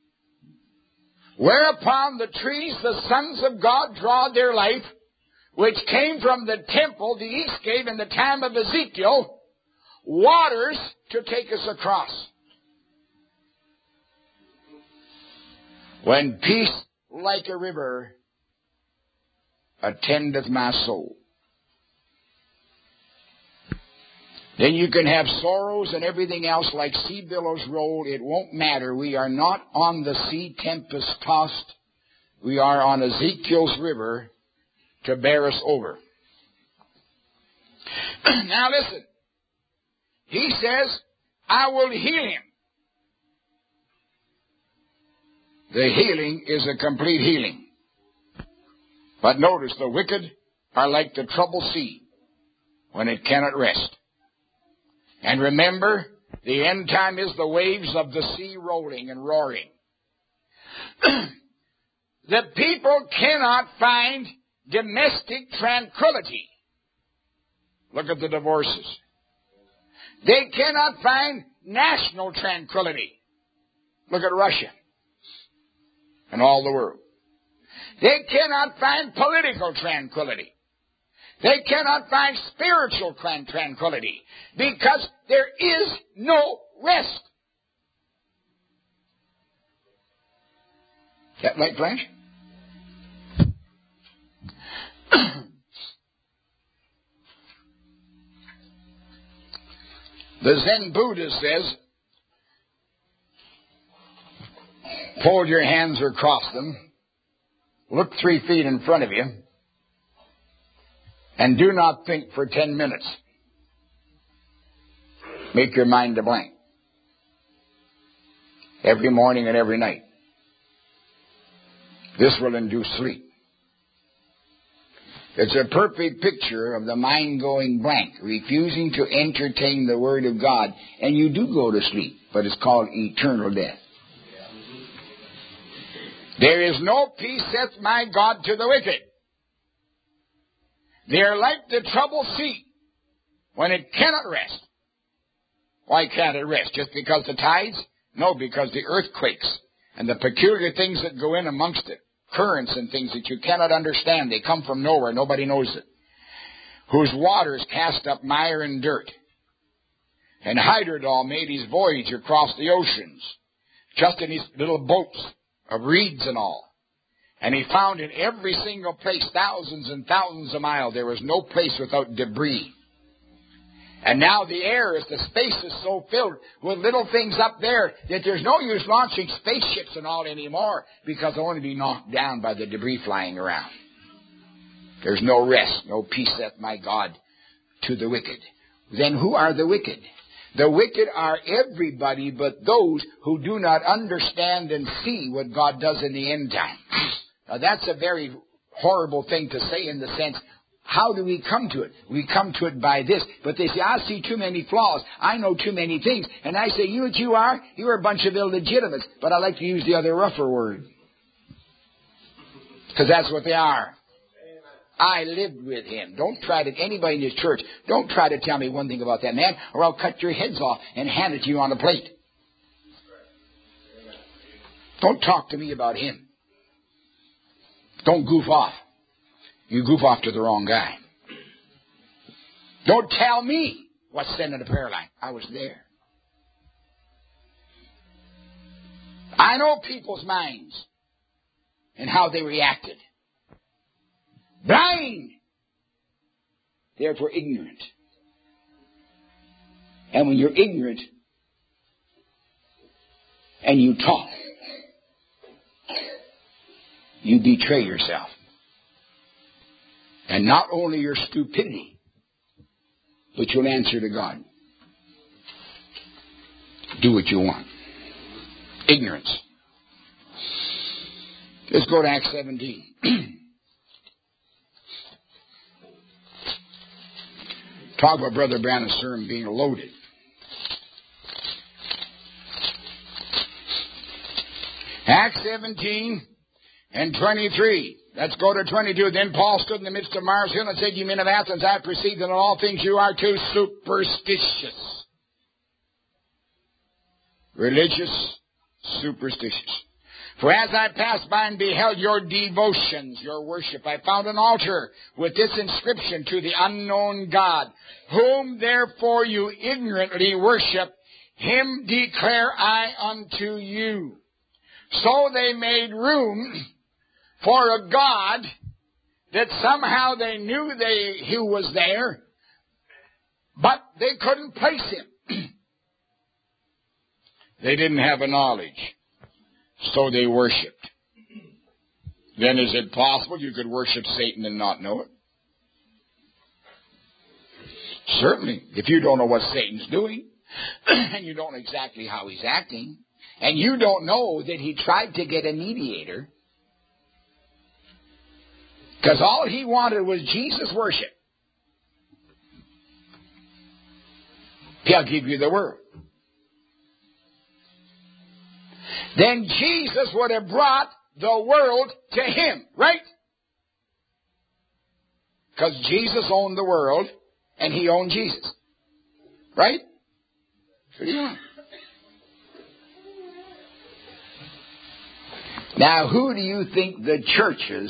Whereupon the trees, the sons of God, draw their life, which came from the temple, the east gate, in the time of Ezekiel, waters to take us across. When peace like a river attendeth my soul. Then you can have sorrows and everything else like sea billows roll. It won't matter. We are not on the sea tempest tossed. We are on Ezekiel's river to bear us over. Now listen. He says, I will heal him. The healing is a complete healing. But notice, the wicked are like the troubled sea when it cannot rest. And remember, the end time is the waves of the sea rolling and roaring. The people cannot find domestic tranquility. Look at the divorces. They cannot find national tranquility. Look at Russia and all the world. They cannot find political tranquility. They cannot find spiritual tranquility because there is no rest. Is that light flash? The Zen Buddha says, fold your hands or cross them, look 3 feet in front of you, and do not think for 10 minutes. Make your mind a blank. Every morning and every night. This will induce sleep. It's a perfect picture of the mind going blank, refusing to entertain the Word of God. And you do go to sleep, but it's called eternal death. There is no peace, saith my God, to the wicked. They are like the troubled sea when it cannot rest. Why can't it rest? Just because the tides? No, because the earthquakes and the peculiar things that go in amongst it. Currents and things that you cannot understand. They come from nowhere. Nobody knows it. Whose waters cast up mire and dirt. And Hydrodol made his voyage across the oceans, just in his little boats of reeds and all. And he found in every single place, thousands and thousands of miles, there was no place without debris. And now the air, the space is so filled with little things up there that there's no use launching spaceships and all anymore because they'll only be knocked down by the debris flying around. There's no rest, no peace, saith my God, to the wicked. Then who are the wicked? The wicked are everybody but those who do not understand and see what God does in the end time. Now that's a very horrible thing to say in the sense, how do we come to it? We come to it by this. But they say, I see too many flaws. I know too many things. And I say, you know what you are? You're a bunch of illegitimates. But I like to use the other rougher word. Because that's what they are. I lived with him. Don't try to, anybody in this church, don't try to tell me one thing about that man, or I'll cut your heads off and hand it to you on a plate. Don't talk to me about him. Don't goof off. You goof off to the wrong guy. Don't tell me what's said in the prayer line. I was there. I know people's minds and how they reacted. Blind, therefore ignorant. And when you're ignorant, and you talk, you betray yourself. And not only your stupidity, but you'll answer to God. Do what you want. Ignorance. Let's go to Acts 17. Talk about Brother Branham's sermon being loaded. Acts 17 and 23. Let's go to 22. Then Paul stood in the midst of Mars Hill and said, "You men of Athens, I perceive that in all things you are too superstitious." Religious, superstitious. "For as I passed by and beheld your devotions," your worship, "I found an altar with this inscription, to the unknown God, whom therefore you ignorantly worship, him declare I unto you." So they made room for a God that somehow they knew who was there, but they couldn't place him. They didn't have a knowledge, so they worshipped. Then is it possible you could worship Satan and not know it? Certainly, if you don't know what Satan's doing, and you don't know exactly how he's acting, and you don't know that he tried to get a mediator, because all he wanted was Jesus' worship. He'll give you the word. Then Jesus would have brought the world to him, right? Because Jesus owned the world, and he owned Jesus. Right? So yeah. Now, who do you think the churches,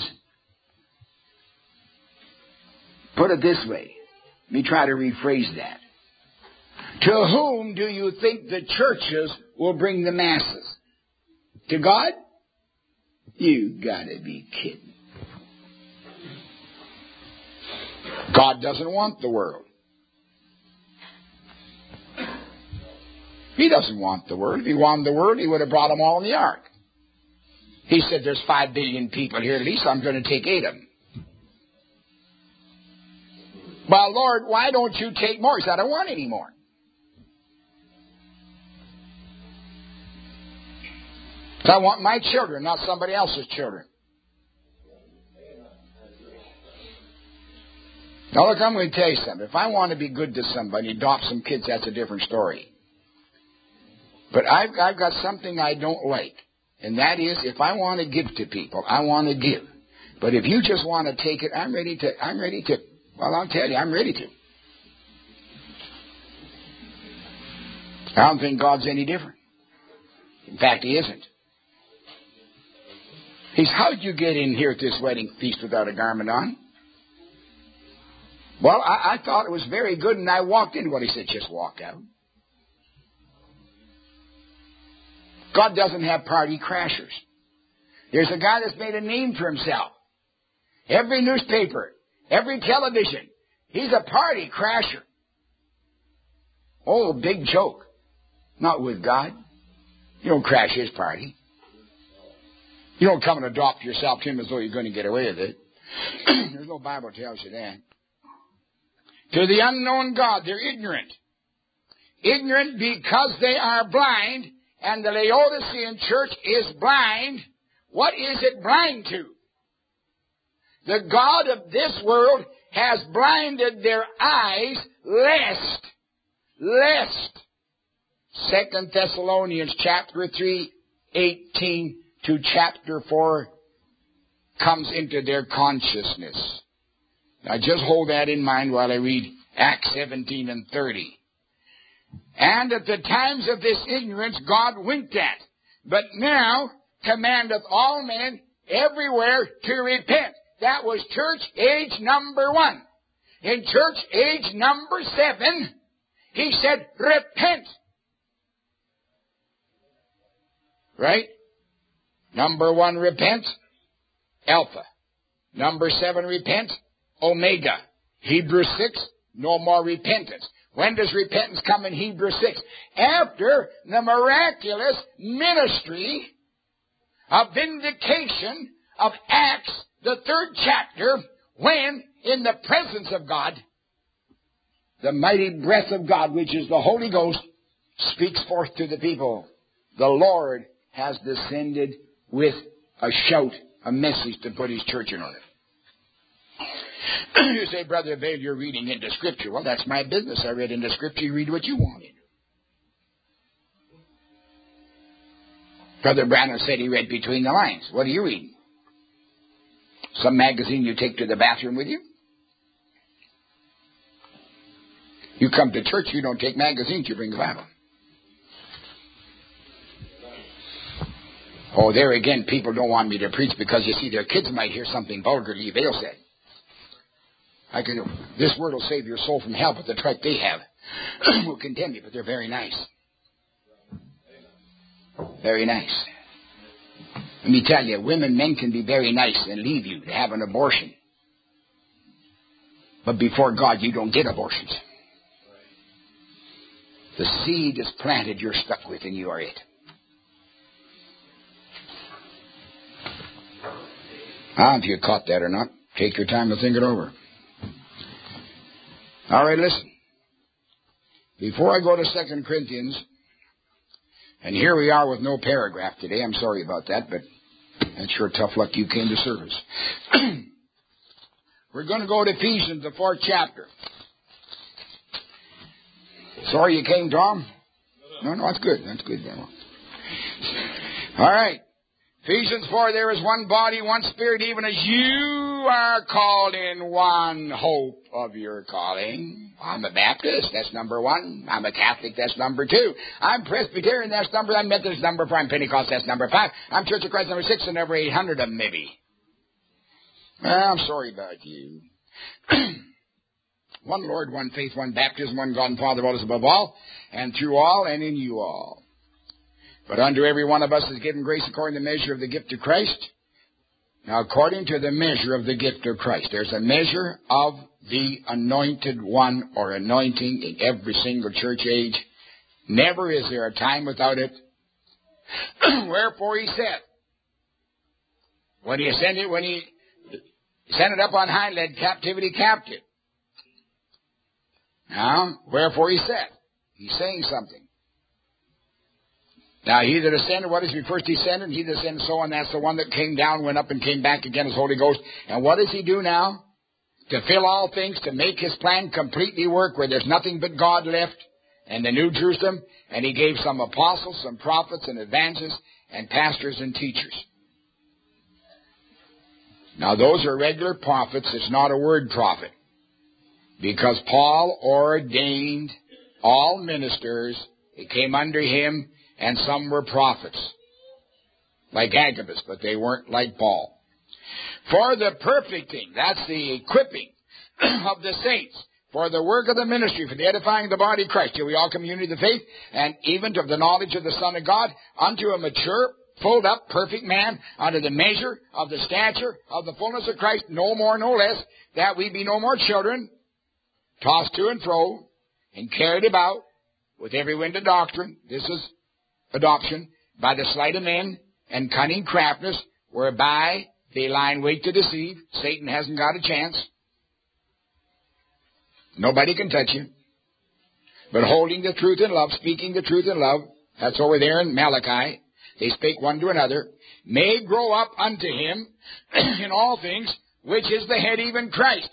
put it this way, let me try to rephrase that. To whom do you think the churches will bring the masses? To God? You gotta be kidding. God doesn't want the world. He doesn't want the world. If he wanted the world, he would have brought them all in the ark. He said, "There's 5 billion people here at least, so I'm going to take 8 of them." "Well, Lord, why don't you take more?" He said, "I don't want any more." I want my children, not somebody else's children. Now look, I'm going to tell you something. If I want to be good to somebody, adopt some kids, that's a different story. But I've got something I don't like. And that is, if I want to give to people, I want to give. But if you just want to take it, I'm ready to. Well, I'll tell you, I'm ready to. I don't think God's any different. In fact, he isn't. He said, "How'd you get in here at this wedding feast without a garment on?" "Well, I thought it was very good, and I walked in." Well, he said, "Just walk out." God doesn't have party crashers. There's a guy that's made a name for himself. Every newspaper, every television, he's a party crasher. Oh, big joke. Not with God. You don't crash his party. You don't come and adopt yourself to him as though you're going to get away with it. There's no Bible tells you that. To the unknown God, they're ignorant. Ignorant because they are blind, and the Laodicean church is blind. What is it blind to? The God of this world has blinded their eyes, lest 2 Thessalonians chapter 3, 18 to chapter 4 comes into their consciousness. Now just hold that in mind while I read Acts 17 and 30. "And at the times of this ignorance God winked at, but now commandeth all men everywhere to repent." That was church age number 1. In church age number 7, he said, "Repent." Right? Number 1, repent, Alpha. Number 7, repent, Omega. Hebrews 6, no more repentance. When does repentance come in Hebrews 6? After the miraculous ministry of vindication of Acts, the 3rd chapter, when, in the presence of God, the mighty breath of God, which is the Holy Ghost, speaks forth to the people. The Lord has descended with a shout, a message to put His church in order. You say, Brother Vail, you're reading into Scripture. Well, that's my business. I read into Scripture. You read what you want into. Brother Branham said he read between the lines. What are you reading? Some magazine you take to the bathroom with you? You come to church, you don't take magazines, you bring the Bible. Oh, there again, people don't want me to preach because, you see, their kids might hear something vulgarly Vail said. This word will save your soul from hell, but the tripe they have will condemn you, but they're very nice. Very nice. Let me tell you, men can be very nice and leave you to have an abortion. But before God, you don't get abortions. The seed is planted, you're stuck with, and you are it. If you caught that or not, take your time to think it over. All right, listen. Before I go to 2 Corinthians, and here we are with no paragraph today. I'm sorry about that, but that's sure tough luck you came to service. We're going to go to Ephesians, the 4th chapter. Sorry you came, Tom? No, that's good. That's good. All right. Ephesians 4, there is one body, one spirit, even as you are called in one hope of your calling. I'm a Baptist, that's number 1. I'm a Catholic, that's number 2. I'm Presbyterian, that's number 3. I'm Methodist, number 4. I'm Pentecost, that's number 5. I'm Church of Christ, number 6, and over 800 of them, maybe. Well, I'm sorry about you. One Lord, one faith, one baptism, one God and Father, all is above all, and through all, and in you all. But unto every one of us is given grace according to the measure of the gift of Christ. Now, according to the measure of the gift of Christ, there's a measure of the anointed one or anointing in every single church age. Never is there a time without it. Wherefore he said, when he ascended up on high, led captivity captive. Now, wherefore he said, he's saying something. Now, he that ascended, what is he first descended? He that ascended, so on, that's the one that came down, went up, and came back again as Holy Ghost. And what does he do now? To fill all things, to make his plan completely work, where there's nothing but God left, and the New Jerusalem. And he gave some apostles, some prophets, and evangelists, and pastors and teachers. Now, those are regular prophets. It's not a word prophet. Because Paul ordained all ministers. They came under him. And some were prophets, like Agabus, but they weren't like Paul. For the perfecting, that's the equipping of the saints, for the work of the ministry, for the edifying of the body of Christ, till we all come in unity of the faith, and even to the knowledge of the Son of God, unto a mature, full up, perfect man, unto the measure of the stature of the fullness of Christ, no more, no less, that we be no more children, tossed to and fro, and carried about with every wind of doctrine. This is adoption, by the sleight of men and cunning craftiness, whereby they lie in wait to deceive. Satan hasn't got a chance. Nobody can touch you. But holding the truth in love, speaking the truth in love, that's over there in Malachi. They spake one to another, may grow up unto him in all things, which is the head, even Christ.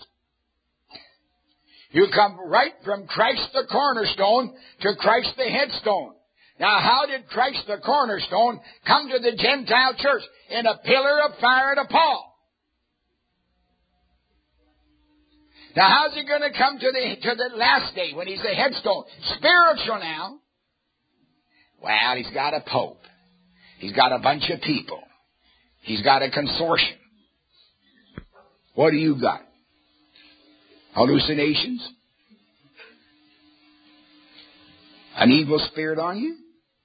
You come right from Christ the cornerstone to Christ the headstone. Now, how did Christ the cornerstone come to the Gentile church? In a pillar of fire to Paul. Now, how's he going to come to the last day when he's the headstone? Spiritual now. Well, he's got a pope. He's got a bunch of people. He's got a consortium. What do you got? Hallucinations? An evil spirit on you?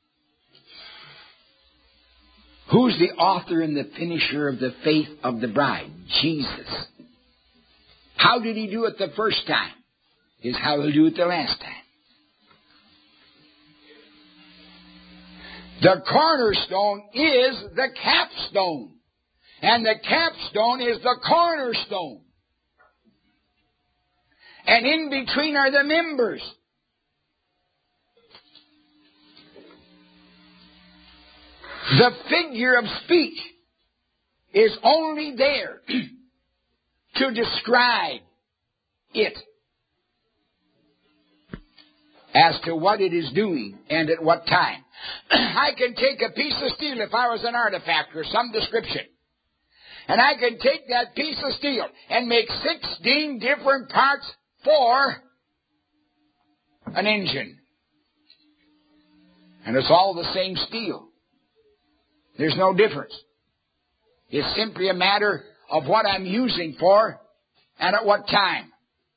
Who's the author and the finisher of the faith of the bride? Jesus. How did he do it the first time? Is how he'll do it the last time. The cornerstone is the capstone. And the capstone is the cornerstone. And in between are the members. The figure of speech is only there to describe it as to what it is doing and at what time. I can take a piece of steel if I was an artifact or some description. And I can take that piece of steel and make 16 different parts for an engine. And it's all the same steel. There's no difference. It's simply a matter of what I'm using for and at what time.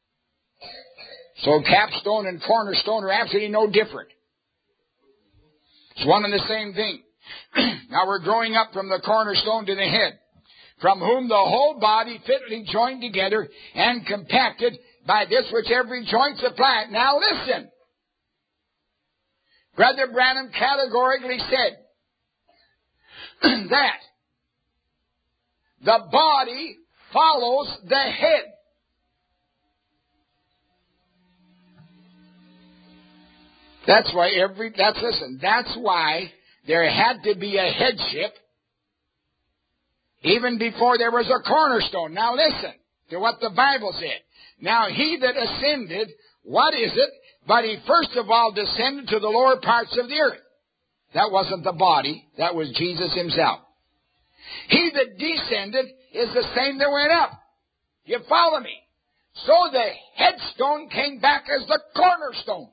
So capstone and cornerstone are absolutely no different. It's one and the same thing. Now we're growing up from the cornerstone to the head, from whom the whole body fitly joined together and compacted by this which every joint supplieth. Now listen. Brother Branham categorically said that the body follows the head. That's why there had to be a headship even before there was a cornerstone. Now listen to what the Bible said. Now he that ascended, what is it? But he first of all descended to the lower parts of the earth. That wasn't the body. That was Jesus himself. He that descended is the same that went up. You follow me? So the headstone came back as the cornerstone.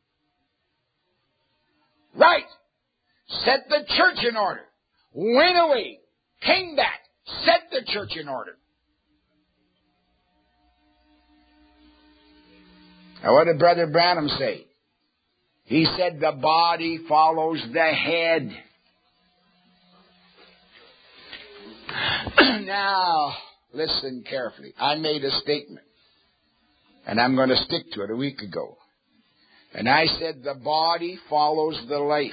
Right. Set the church in order. Went away. Came back. Set the church in order. Now what did Brother Branham say? He said the body follows the head. Now, listen carefully. I made a statement, and I'm going to stick to it a week ago. And I said the body follows the life.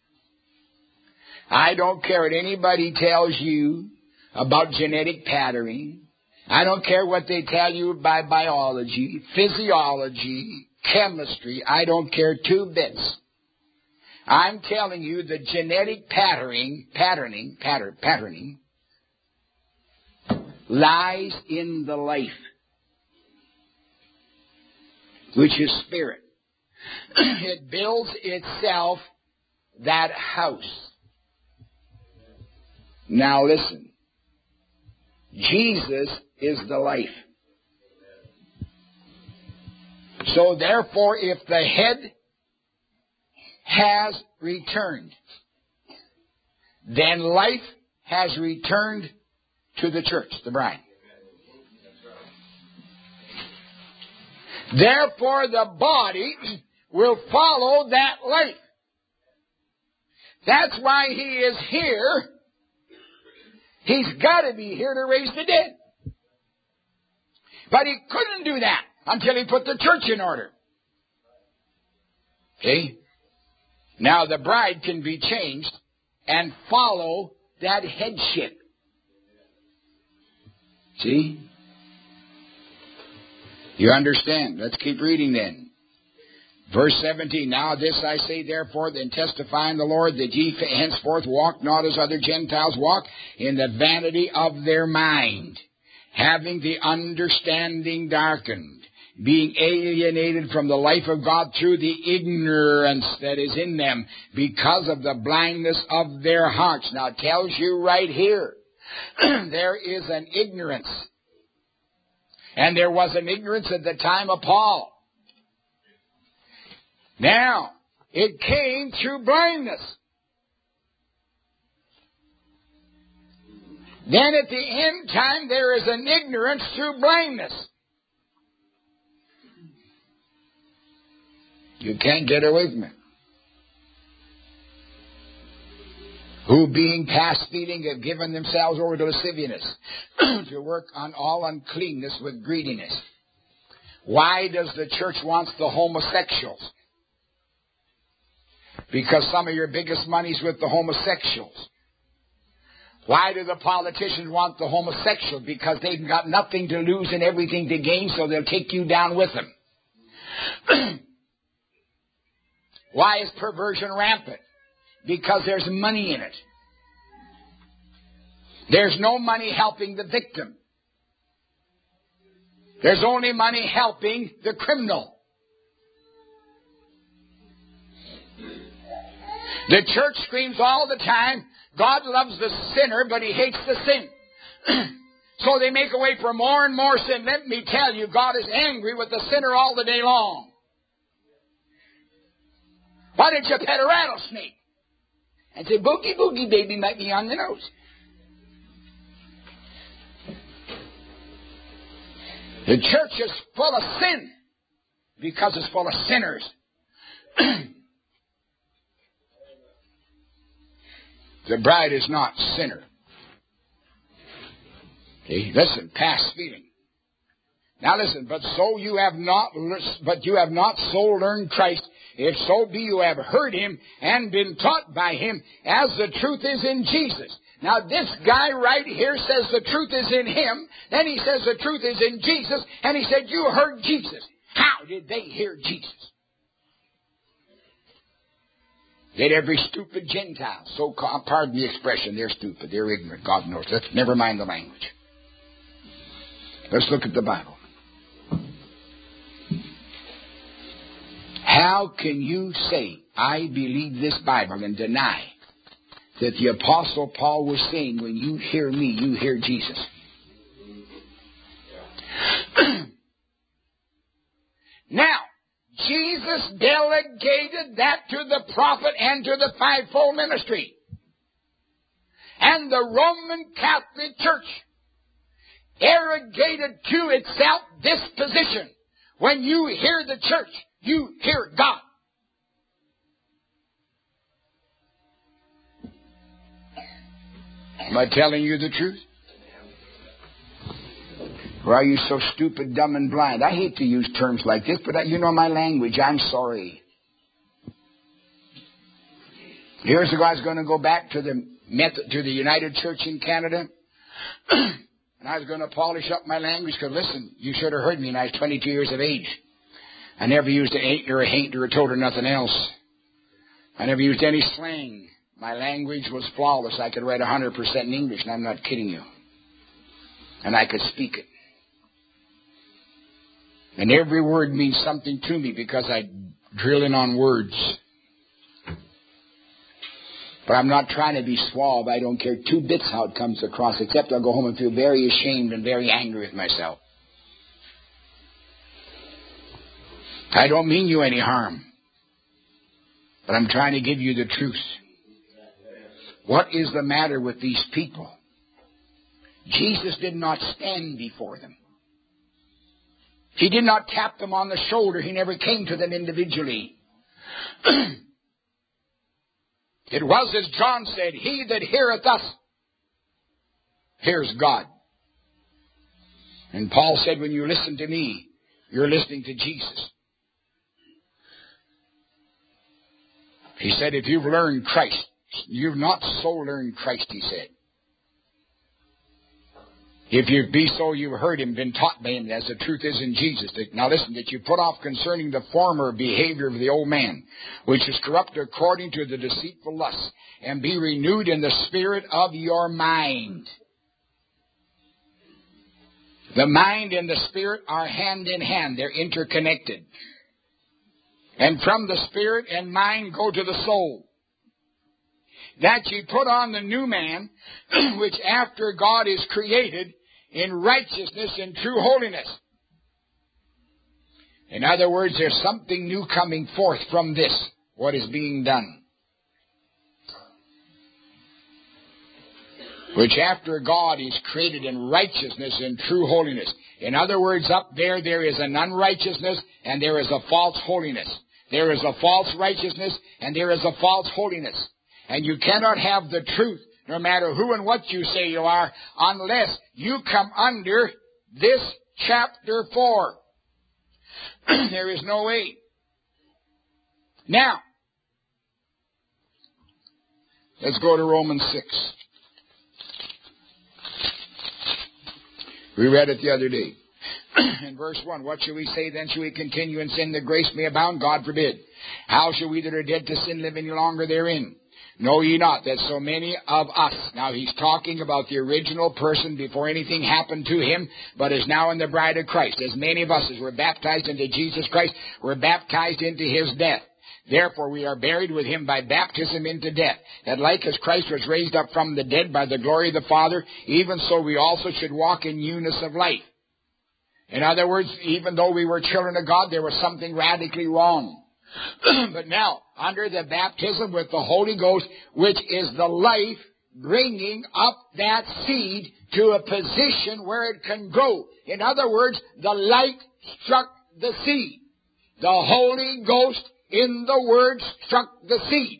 I don't care what anybody tells you about genetic patterning. I don't care what they tell you by biology, physiology, chemistry. I don't care 2 bits. I'm telling you the genetic patterning lies in the life, which is spirit. It builds itself that house. Now listen. Jesus is the life. So therefore, if the head has returned, then life has returned to the church, the bride. Therefore, the body will follow that life. That's why he is here. He's got to be here to raise the dead. But he couldn't do that until he put the church in order. Okay? Now the bride can be changed and follow that headship. See? You understand? Let's keep reading then. Verse 17, now this I say therefore, then testify in the Lord, that ye henceforth walk not as other Gentiles walk, in the vanity of their mind, having the understanding darkened, being alienated from the life of God through the ignorance that is in them, because of the blindness of their hearts. Now it tells you right here, there is an ignorance. And there was an ignorance at the time of Paul. Now, it came through blindness. Then at the end time, there is an ignorance through blindness. You can't get away from it. Who being past feeding have given themselves over to lasciviousness, to work on all uncleanness with greediness. Why does the church want the homosexuals? Because some of your biggest money's with the homosexuals. Why do the politicians want the homosexual? Because they've got nothing to lose and everything to gain, so they'll take you down with them. Why is perversion rampant? Because there's money in it. There's no money helping the victim. There's only money helping the criminal. The church screams all the time, God loves the sinner, but He hates the sin. So they make a way for more and more sin. Let me tell you, God is angry with the sinner all the day long. Why don't you pet a rattlesnake? And say, boogie, boogie, baby, might be on the nose. The church is full of sin because it's full of sinners. The bride is not sinner. Okay, listen, past feeling. Now listen, but you have not so learned Christ. If so be you have heard Him and been taught by Him, as the truth is in Jesus. Now this guy right here says the truth is in Him. Then he says the truth is in Jesus. And he said, you heard Jesus. How did they hear Jesus? Did every stupid Gentile, pardon the expression, they're stupid, they're ignorant, God knows. Let's never mind the language. Let's look at the Bible. How can you say, I believe this Bible, and deny that the Apostle Paul was saying, when you hear me, you hear Jesus? Now, Jesus delegated that to the prophet and to the fivefold ministry. And the Roman Catholic Church arrogated to itself this position. When you hear the church, you hear God. Am I telling you the truth? Or are you so stupid, dumb, and blind? I hate to use terms like this, but you know my language. I'm sorry. Years ago, I was going to go back to the United Church in Canada, and I was going to polish up my language, because listen, you should have heard me when I was 22 years of age. I never used an ain't or a haint or a toad or nothing else. I never used any slang. My language was flawless. I could write 100% in English, and I'm not kidding you. And I could speak it. And every word means something to me because I drill in on words. But I'm not trying to be suave. I don't care 2 bits how it comes across, except I'll go home and feel very ashamed and very angry with myself. I don't mean you any harm. But I'm trying to give you the truth. What is the matter with these people? Jesus did not stand before them. He did not tap them on the shoulder. He never came to them individually. It was as John said, he that heareth us hears God. And Paul said, when you listen to me, you're listening to Jesus. He said, if you've learned Christ, you've not so learned Christ, he said. If you be so, you've heard Him, been taught by Him, as the truth is in Jesus. Now listen, that you put off concerning the former behavior of the old man, which is corrupt according to the deceitful lusts, and be renewed in the spirit of your mind. The mind and the spirit are hand in hand. They're interconnected. And from the spirit and mind go to the soul. That ye put on the new man, which after God is created, in righteousness and true holiness. In other words, there's something new coming forth from this, what is being done. Which after God is created in righteousness and true holiness. In other words, up there is an unrighteousness and there is a false holiness. There is a false righteousness and there is a false holiness. And you cannot have the truth, no matter who and what you say you are, unless you come under this chapter 4. There is no way. Now, Let's go to Romans 6. We read it the other day. In verse 1, what shall we say then? Shall we continue in sin that grace may abound? God forbid. How shall we that are dead to sin live any longer therein? Know ye not that so many of us, now he's talking about the original person before anything happened to him, but is now in the bride of Christ. As many of us as were baptized into Jesus Christ, were baptized into his death. Therefore we are buried with him by baptism into death, that like as Christ was raised up from the dead by the glory of the Father, even so we also should walk in newness of life. In other words, even though we were children of God, there was something radically wrong. But now, under the baptism with the Holy Ghost, which is the life, bringing up that seed to a position where it can grow. In other words, the light struck the seed. The Holy Ghost in the Word struck the seed.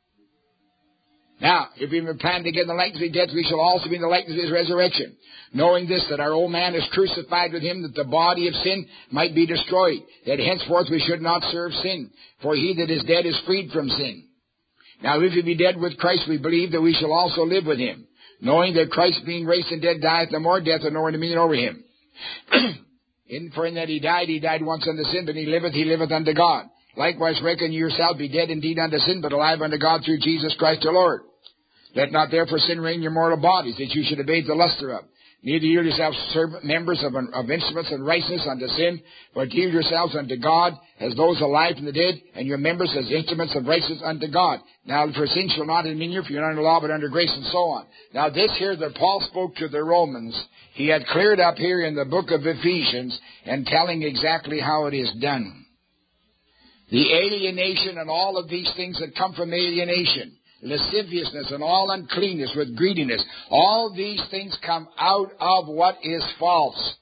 Now, if we have planned to get in the likeness of his death, we shall also be in the likeness of his resurrection. Knowing this, that our old man is crucified with him, that the body of sin might be destroyed, that henceforth we should not serve sin. For he that is dead is freed from sin. Now, if we be dead with Christ, we believe that we shall also live with him. Knowing that Christ being raised from dead dieth no more, death hath no more dominion over him. For in that he died once unto sin, but he liveth unto God. Likewise reckon ye yourselves be dead indeed unto sin, but alive unto God through Jesus Christ our Lord. Let not therefore sin reign in your mortal bodies, that you should obey the lust thereof. Neither yield yourselves members of instruments of righteousness unto sin, but yield yourselves unto God as those alive from the dead, and your members as instruments of righteousness unto God. Now, for sin shall not dominion you, for you're not under law, but under grace, and so on. Now, this here that Paul spoke to the Romans, he had cleared up here in the book of Ephesians, and telling exactly how it is done. The alienation and all of these things that come from alienation, lasciviousness and all uncleanness with greediness, all these things come out of what is false.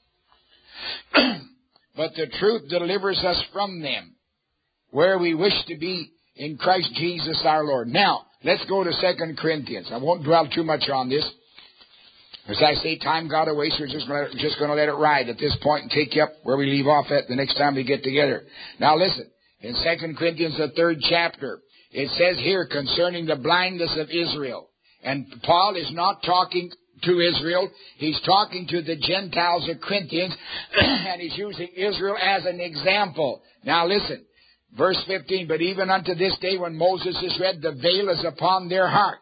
But the truth delivers us from them, where we wish to be in Christ Jesus our Lord. Now, let's go to 2 Corinthians. I won't dwell too much on this. As I say, time got away, so we're just going to let it ride at this point and take you up where we leave off at the next time we get together. Now listen, in 2 Corinthians, the 3rd chapter, it says here concerning the blindness of Israel. And Paul is not talking to Israel. He's talking to the Gentiles of Corinthians, and he's using Israel as an example. Now listen, verse 15, but even unto this day when Moses is read, the veil is upon their heart.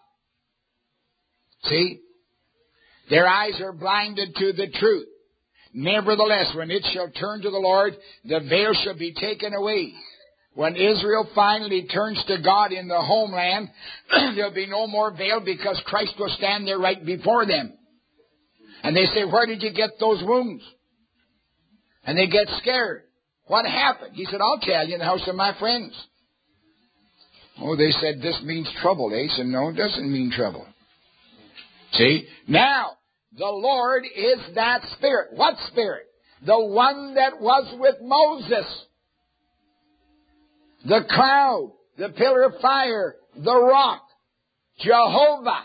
See? Their eyes are blinded to the truth. Nevertheless, when it shall turn to the Lord, the veil shall be taken away. When Israel finally turns to God in the homeland, there'll be no more veil because Christ will stand there right before them. And they say, where did you get those wounds? And they get scared. What happened? He said, I'll tell you in the house of my friends. Oh, they said, this means trouble. They said, no, it doesn't mean trouble. See? Now, the Lord is that Spirit. What Spirit? The one that was with Moses. The cloud, the pillar of fire, the rock, Jehovah.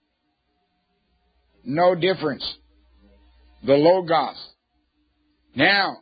No difference. The Logos. Now,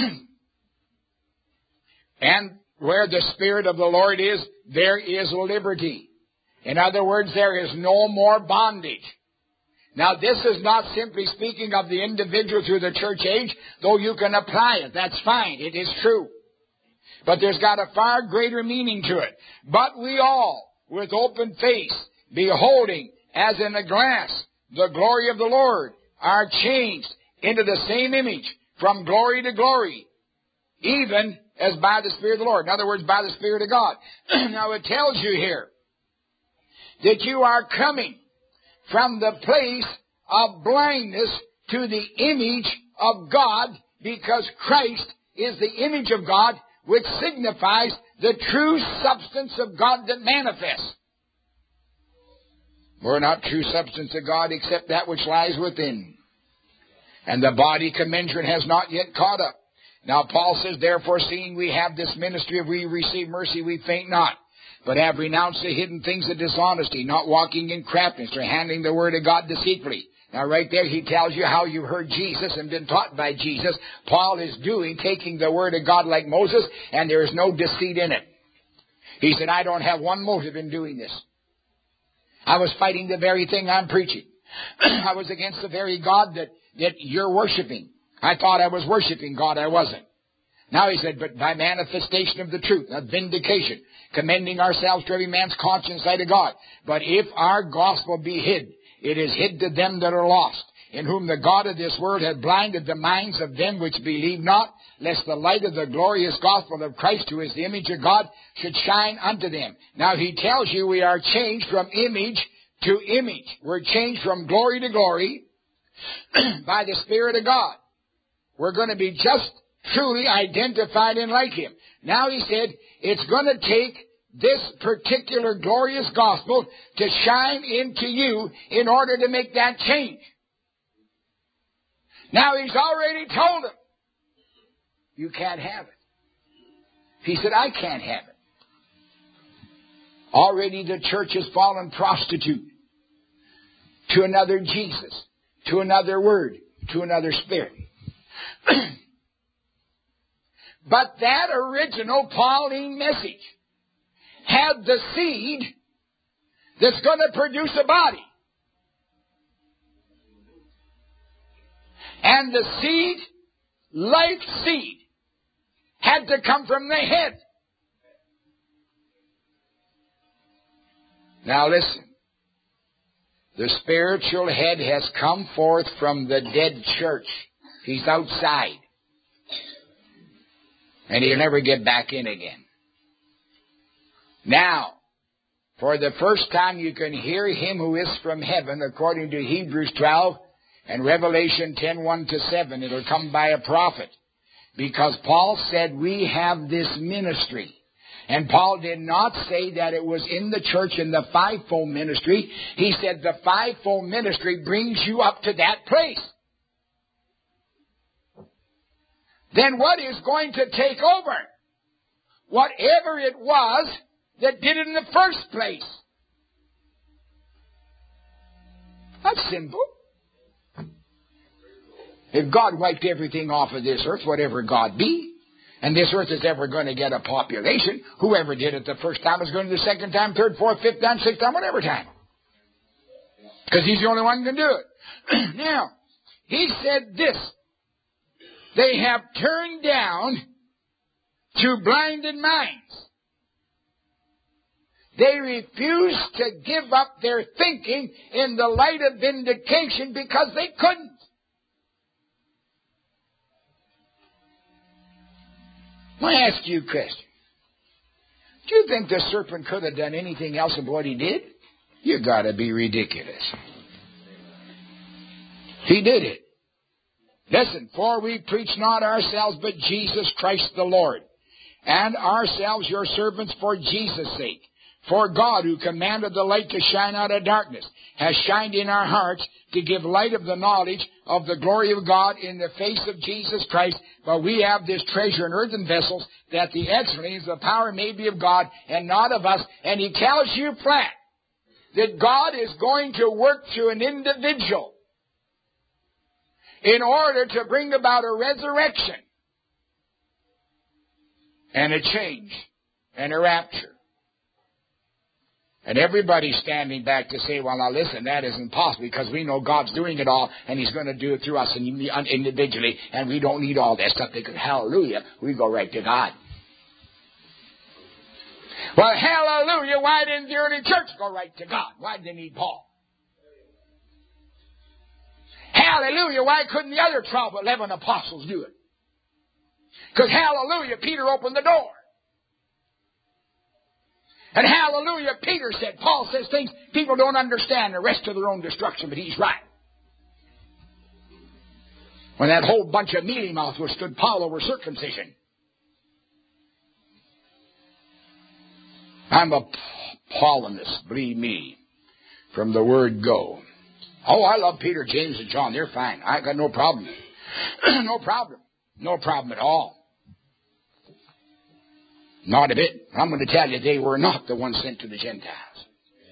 and where the Spirit of the Lord is, there is liberty. In other words, there is no more bondage. Now, this is not simply speaking of the individual through the church age, though you can apply it. That's fine. It is true. But there's got a far greater meaning to it. But we all, with open face, beholding as in a glass the glory of the Lord, are changed into the same image from glory to glory, even as by the Spirit of the Lord. In other words, by the Spirit of God. Now it tells you here that you are coming from the place of blindness to the image of God, because Christ is the image of God, which signifies the true substance of God that manifests. We're not true substance of God except that which lies within. And the body commensurate has not yet caught up. Now Paul says, therefore, seeing we have this ministry, if we receive mercy, we faint not, but have renounced the hidden things of dishonesty, not walking in craftiness, or handling the word of God deceitfully. Now right there he tells you how you heard Jesus and been taught by Jesus. Paul is taking the word of God like Moses, and there is no deceit in it. He said, I don't have one motive in doing this. I was fighting the very thing I'm preaching. I was against the very God that you're worshiping. I thought I was worshiping God. I wasn't. Now he said, but by manifestation of the truth, of vindication, commending ourselves to every man's conscience sight of God. But if our gospel be hid, it is hid to them that are lost, in whom the God of this world hath blinded the minds of them which believe not, lest the light of the glorious gospel of Christ, who is the image of God, should shine unto them. Now he tells you we are changed from image to image. We're changed from glory to glory by the Spirit of God. We're going to be just truly identified and like Him. Now he said it's going to take this particular glorious gospel to shine into you in order to make that change. Now he's already told them, you can't have it. He said, I can't have it. Already the church has fallen prostitute to another Jesus, to another word, to another spirit. But that original Pauline message had the seed that's going to produce a body. And the seed, life seed, had to come from the head. Now listen. The spiritual head has come forth from the dead church. He's outside. And he'll never get back in again. Now, for the first time you can hear him who is from heaven, according to Hebrews 12 and Revelation 10:1-7. It'll come by a prophet. Because Paul said we have this ministry. And Paul did not say that it was in the church in the fivefold ministry. He said the fivefold ministry brings you up to that place. Then what is going to take over? Whatever it was that did it in the first place. That's simple. If God wiped everything off of this earth, whatever God be, and this earth is ever going to get a population, whoever did it the first time is going to do the second time, third, fourth, fifth time, sixth time, whatever time. Because He's the only one who can do it. Now, He said this. They have turned down to blinded minds. They refuse to give up their thinking in the light of vindication because they couldn't. I ask you a question. Do you think the serpent could have done anything else of what he did? You got to be ridiculous. He did it. Listen, for we preach not ourselves, but Jesus Christ the Lord, and ourselves your servants for Jesus' sake. For God, who commanded the light to shine out of darkness, has shined in our hearts to give light of the knowledge of the glory of God in the face of Jesus Christ. But we have this treasure in earthen vessels, that the excellency of the power may be of God and not of us. And he tells you flat that God is going to work through an individual in order to bring about a resurrection and a change and a rapture. And everybody's standing back to say, well, now listen, that isn't possible because we know God's doing it all and He's going to do it through us individually and we don't need all that stuff because, hallelujah, we go right to God. Well, hallelujah, why didn't the early church go right to God? Why did they need Paul? Hallelujah, why couldn't the other 11 apostles do it? Because, hallelujah, Peter opened the door. And hallelujah, Peter said, Paul says things people don't understand, the rest to their own destruction, but he's right. When that whole bunch of mealy mouths stood Paul over circumcision. I'm a Paulinist, believe me, from the word go. Oh, I love Peter, James, and John. They're fine. I got no problem. No problem. No problem at all. Not a bit. I'm going to tell you, they were not the ones sent to the Gentiles.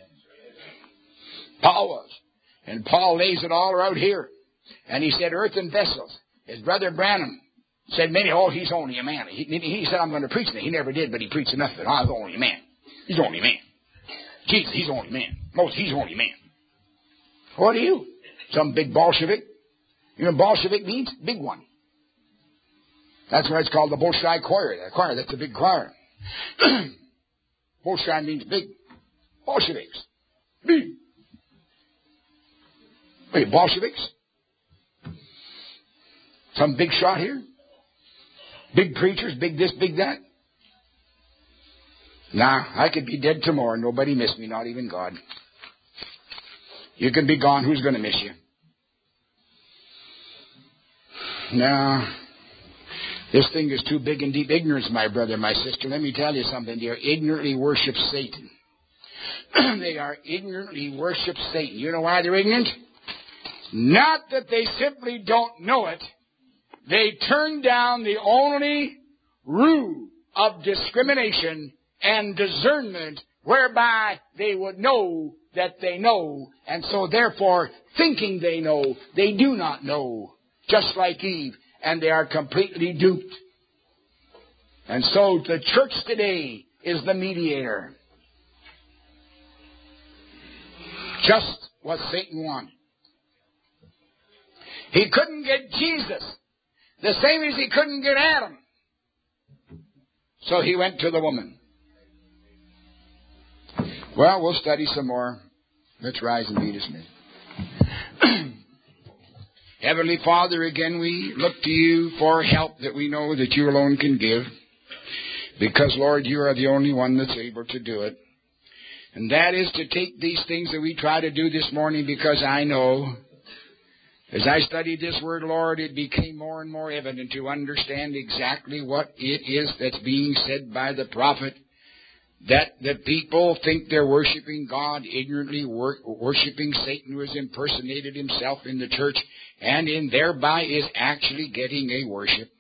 Paul was. And Paul lays it all out here. And he said, earthen vessels. His brother Branham said, he's only a man. He said, I'm going to preach it. He never did, but he preached enough of it. Oh, he's only a man. He's only a man. Jesus, he's the only man. Moses, he's the only man. What are you? Some big Bolshevik? You know what Bolshevik means? Big one. That's why it's called the Bolshoi choir. That choir, that's a big choir. Bolshoi means big. Bolsheviks. Big. Wait, Bolsheviks? Some big shot here? Big preachers, big this, big that? Nah, I could be dead tomorrow and nobody miss me, not even God. You can be gone, who's going to miss you? No. This thing is too big and deep ignorance, my brother, my sister. Let me tell you something. They are ignorantly worship Satan. They are ignorantly worship Satan. You know why they're ignorant? Not that they simply don't know it. They turn down the only rule of discrimination and discernment whereby they would know that they know, and so therefore, thinking they know, they do not know, just like Eve, and they are completely duped. And so the church today is the mediator. Just what Satan wanted. He couldn't get Jesus, the same as he couldn't get Adam. So he went to the woman. Well, we'll study some more. Let's rise and be dismissed. Heavenly Father, again we look to you for help that we know that you alone can give. Because, Lord, you are the only one that's able to do it. And that is to take these things that we try to do this morning, because I know, as I studied this word, Lord, it became more and more evident to understand exactly what it is that's being said by the prophet. That the people think they're worshiping God, ignorantly worshiping Satan, who has impersonated himself in the church, and in thereby is actually getting a worship.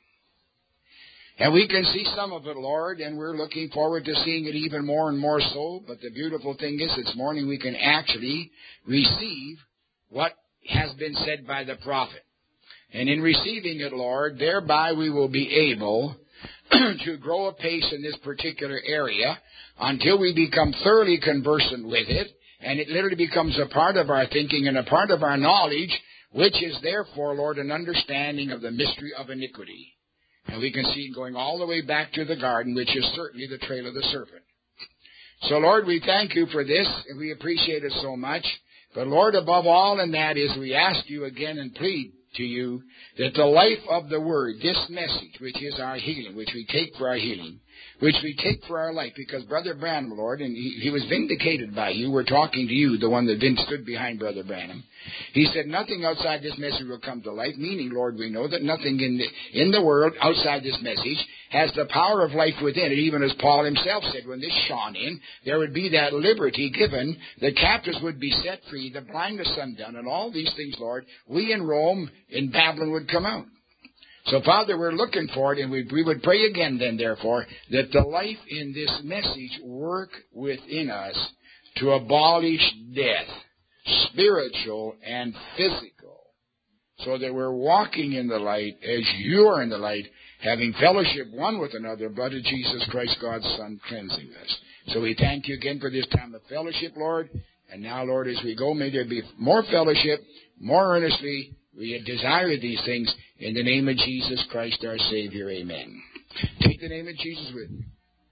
And we can see some of it, Lord, and we're looking forward to seeing it even more and more so. But the beautiful thing is, this morning we can actually receive what has been said by the prophet. And in receiving it, Lord, thereby we will be able to grow apace in this particular area until we become thoroughly conversant with it, and it literally becomes a part of our thinking and a part of our knowledge, which is therefore, Lord, an understanding of the mystery of iniquity. And we can see it going all the way back to the garden, which is certainly the trail of the serpent. So, Lord, we thank you for this, and we appreciate it so much. But, Lord, above all in that is we ask you again and plead to you that the life of the Word, this message, which is our healing, which we take for our healing, which we take for our life, because Brother Branham, Lord, and he was vindicated by you. We're talking to you, the one that stood behind Brother Branham. He said nothing outside this message will come to life, meaning, Lord, we know that nothing in the world outside this message has the power of life within it, even as Paul himself said, when this shone in, there would be that liberty given, the captives would be set free, the blindness undone, and all these things, Lord, we in Rome, in Babylon would come out. So, Father, we're looking for it, and we would pray again then, therefore, that the life in this message work within us to abolish death, spiritual and physical, so that we're walking in the light as you are in the light, having fellowship one with another, blood of Jesus Christ, God's Son, cleansing us. So we thank you again for this time of fellowship, Lord. And now, Lord, as we go, may there be more fellowship, more earnestly. We desire these things in the name of Jesus Christ, our Savior. Amen. Take the name of Jesus with you.